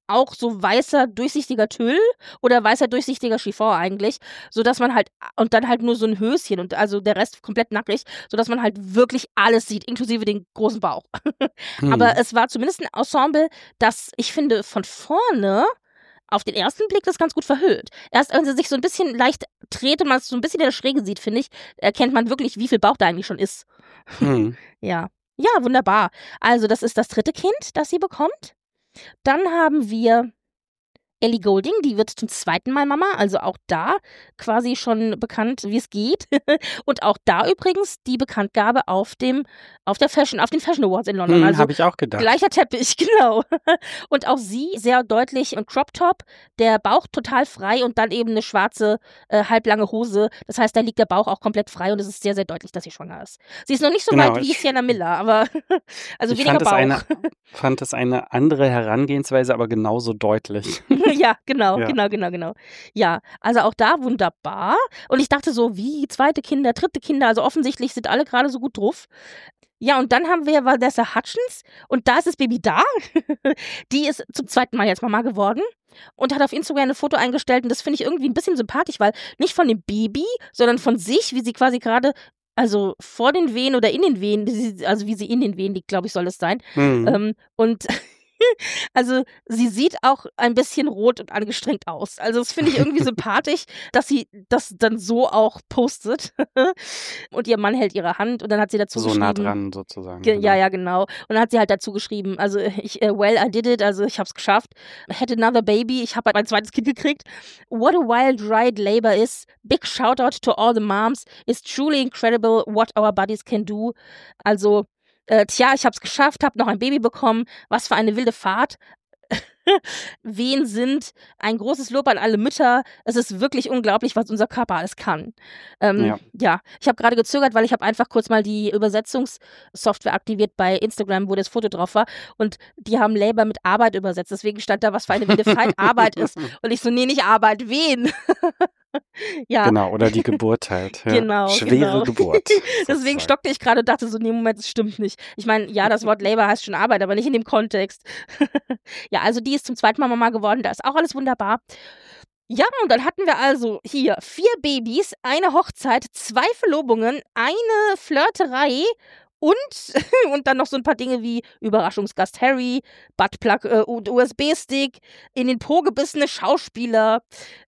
auch so weißer, durchsichtiger Tüll oder weißer, durchsichtiger Chiffon eigentlich, sodass man halt, und dann halt nur so ein Höschen und also der Rest komplett nackig, sodass man halt wirklich alles sieht, inklusive den großen Bauch. Hm. Aber es war zumindest ein Ensemble, das ich finde von vorne auf den ersten Blick das ganz gut verhüllt. Erst wenn sie sich so ein bisschen leicht dreht und man es so ein bisschen in der Schräge sieht, finde ich, erkennt man wirklich, wie viel Bauch da eigentlich schon ist. Hm. Ja. Ja, wunderbar. Also das ist das dritte Kind, das sie bekommt. Dann haben wir Ellie Goulding, die wird zum zweiten Mal Mama, also auch da quasi schon bekannt, wie es geht. Und auch da übrigens die Bekanntgabe auf dem, auf der Fashion, auf den Fashion Awards in London. Hm, Also habe ich auch gedacht. gleicher Teppich, genau. Und auch sie sehr deutlich und Crop Top, der Bauch total frei und dann eben eine schwarze, äh, halblange Hose. Das heißt, da liegt der Bauch auch komplett frei und es ist sehr, sehr deutlich, dass sie schwanger ist. Sie ist noch nicht so Genau, weit wie ich- Sienna Miller, aber also Ich weniger fand es, Bauch. eine, fand es eine andere Herangehensweise, aber genauso deutlich. Ja, genau, Ja. genau, genau, genau. Ja, also auch da wunderbar. Und ich dachte so, wie zweite Kinder, dritte Kinder, also offensichtlich sind alle gerade so gut drauf. Ja, und dann haben wir Vanessa Hudgens und da ist das Baby da. Die ist zum zweiten Mal jetzt Mama geworden und hat auf Instagram ein Foto eingestellt und das finde ich irgendwie ein bisschen sympathisch, weil nicht von dem Baby, sondern von sich, wie sie quasi gerade, also vor den Wehen oder in den Wehen, wie sie- also wie sie in den Wehen liegt, glaube ich, soll es sein. Hm. Ähm, und also sie sieht auch ein bisschen rot und angestrengt aus. Also das finde ich irgendwie sympathisch, dass sie das dann so auch postet. Und ihr Mann hält ihre Hand und dann hat sie dazu So geschrieben. nah dran sozusagen. Ge genau. Ja, ja, genau. Und dann hat sie halt dazu geschrieben, also ich, äh, well, I did it, also ich hab's geschafft. Had another baby, ich habe mein zweites Kind gekriegt. What a wild ride labor is. Big shout out to all the moms. It's truly incredible what our bodies can do. Also, äh, tja, ich hab's geschafft, hab noch ein Baby bekommen. Was für eine wilde Fahrt. Wehen sind ein großes Lob an alle Mütter. Es ist wirklich unglaublich, was unser Körper alles kann. Ähm, ja. Ja. ich habe gerade gezögert, weil ich habe einfach kurz mal die Übersetzungssoftware aktiviert bei Instagram, wo das Foto drauf war. Und die haben Labor mit Arbeit übersetzt. Deswegen stand da, was für eine wilde Fahrt Arbeit ist. Und ich so, nee, nicht Arbeit, Wehen. Ja, Genau, oder die Geburt halt. Ja. Genau, Schwere genau. Geburt. deswegen sozusagen. stockte ich gerade und dachte so, nee, Moment, das stimmt nicht. Ich meine, ja, das Wort Labor heißt schon Arbeit, aber nicht in dem Kontext. Ja, also die ist zum zweiten Mal Mama geworden, da ist auch alles wunderbar. Ja, und dann hatten wir also hier vier Babys, eine Hochzeit, zwei Verlobungen, eine Flirterei und, und dann noch so ein paar Dinge wie Überraschungsgast Harry, Buttplug äh, und U S B-Stick, in den Po gebissene Schauspieler,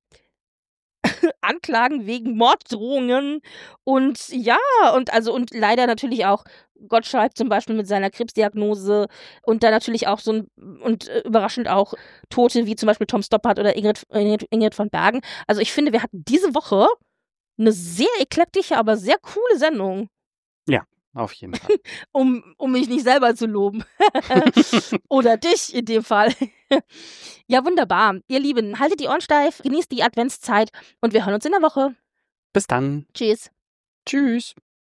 Anklagen wegen Morddrohungen und ja, und also und leider natürlich auch Gottschalk zum Beispiel mit seiner Krebsdiagnose und dann natürlich auch so ein und äh, überraschend auch Tote wie zum Beispiel Tom Stoppard oder Ingrid, Ingrid, Ingrid von Bergen. Also ich finde, wir hatten diese Woche eine sehr eklektische, aber sehr coole Sendung, Auf jeden Fall. um, um mich nicht selber zu loben. Oder dich in dem Fall. Ja, wunderbar. Ihr Lieben, haltet die Ohren steif, genießt die Adventszeit und wir hören uns in der Woche. Bis dann. Tschüss. Tschüss.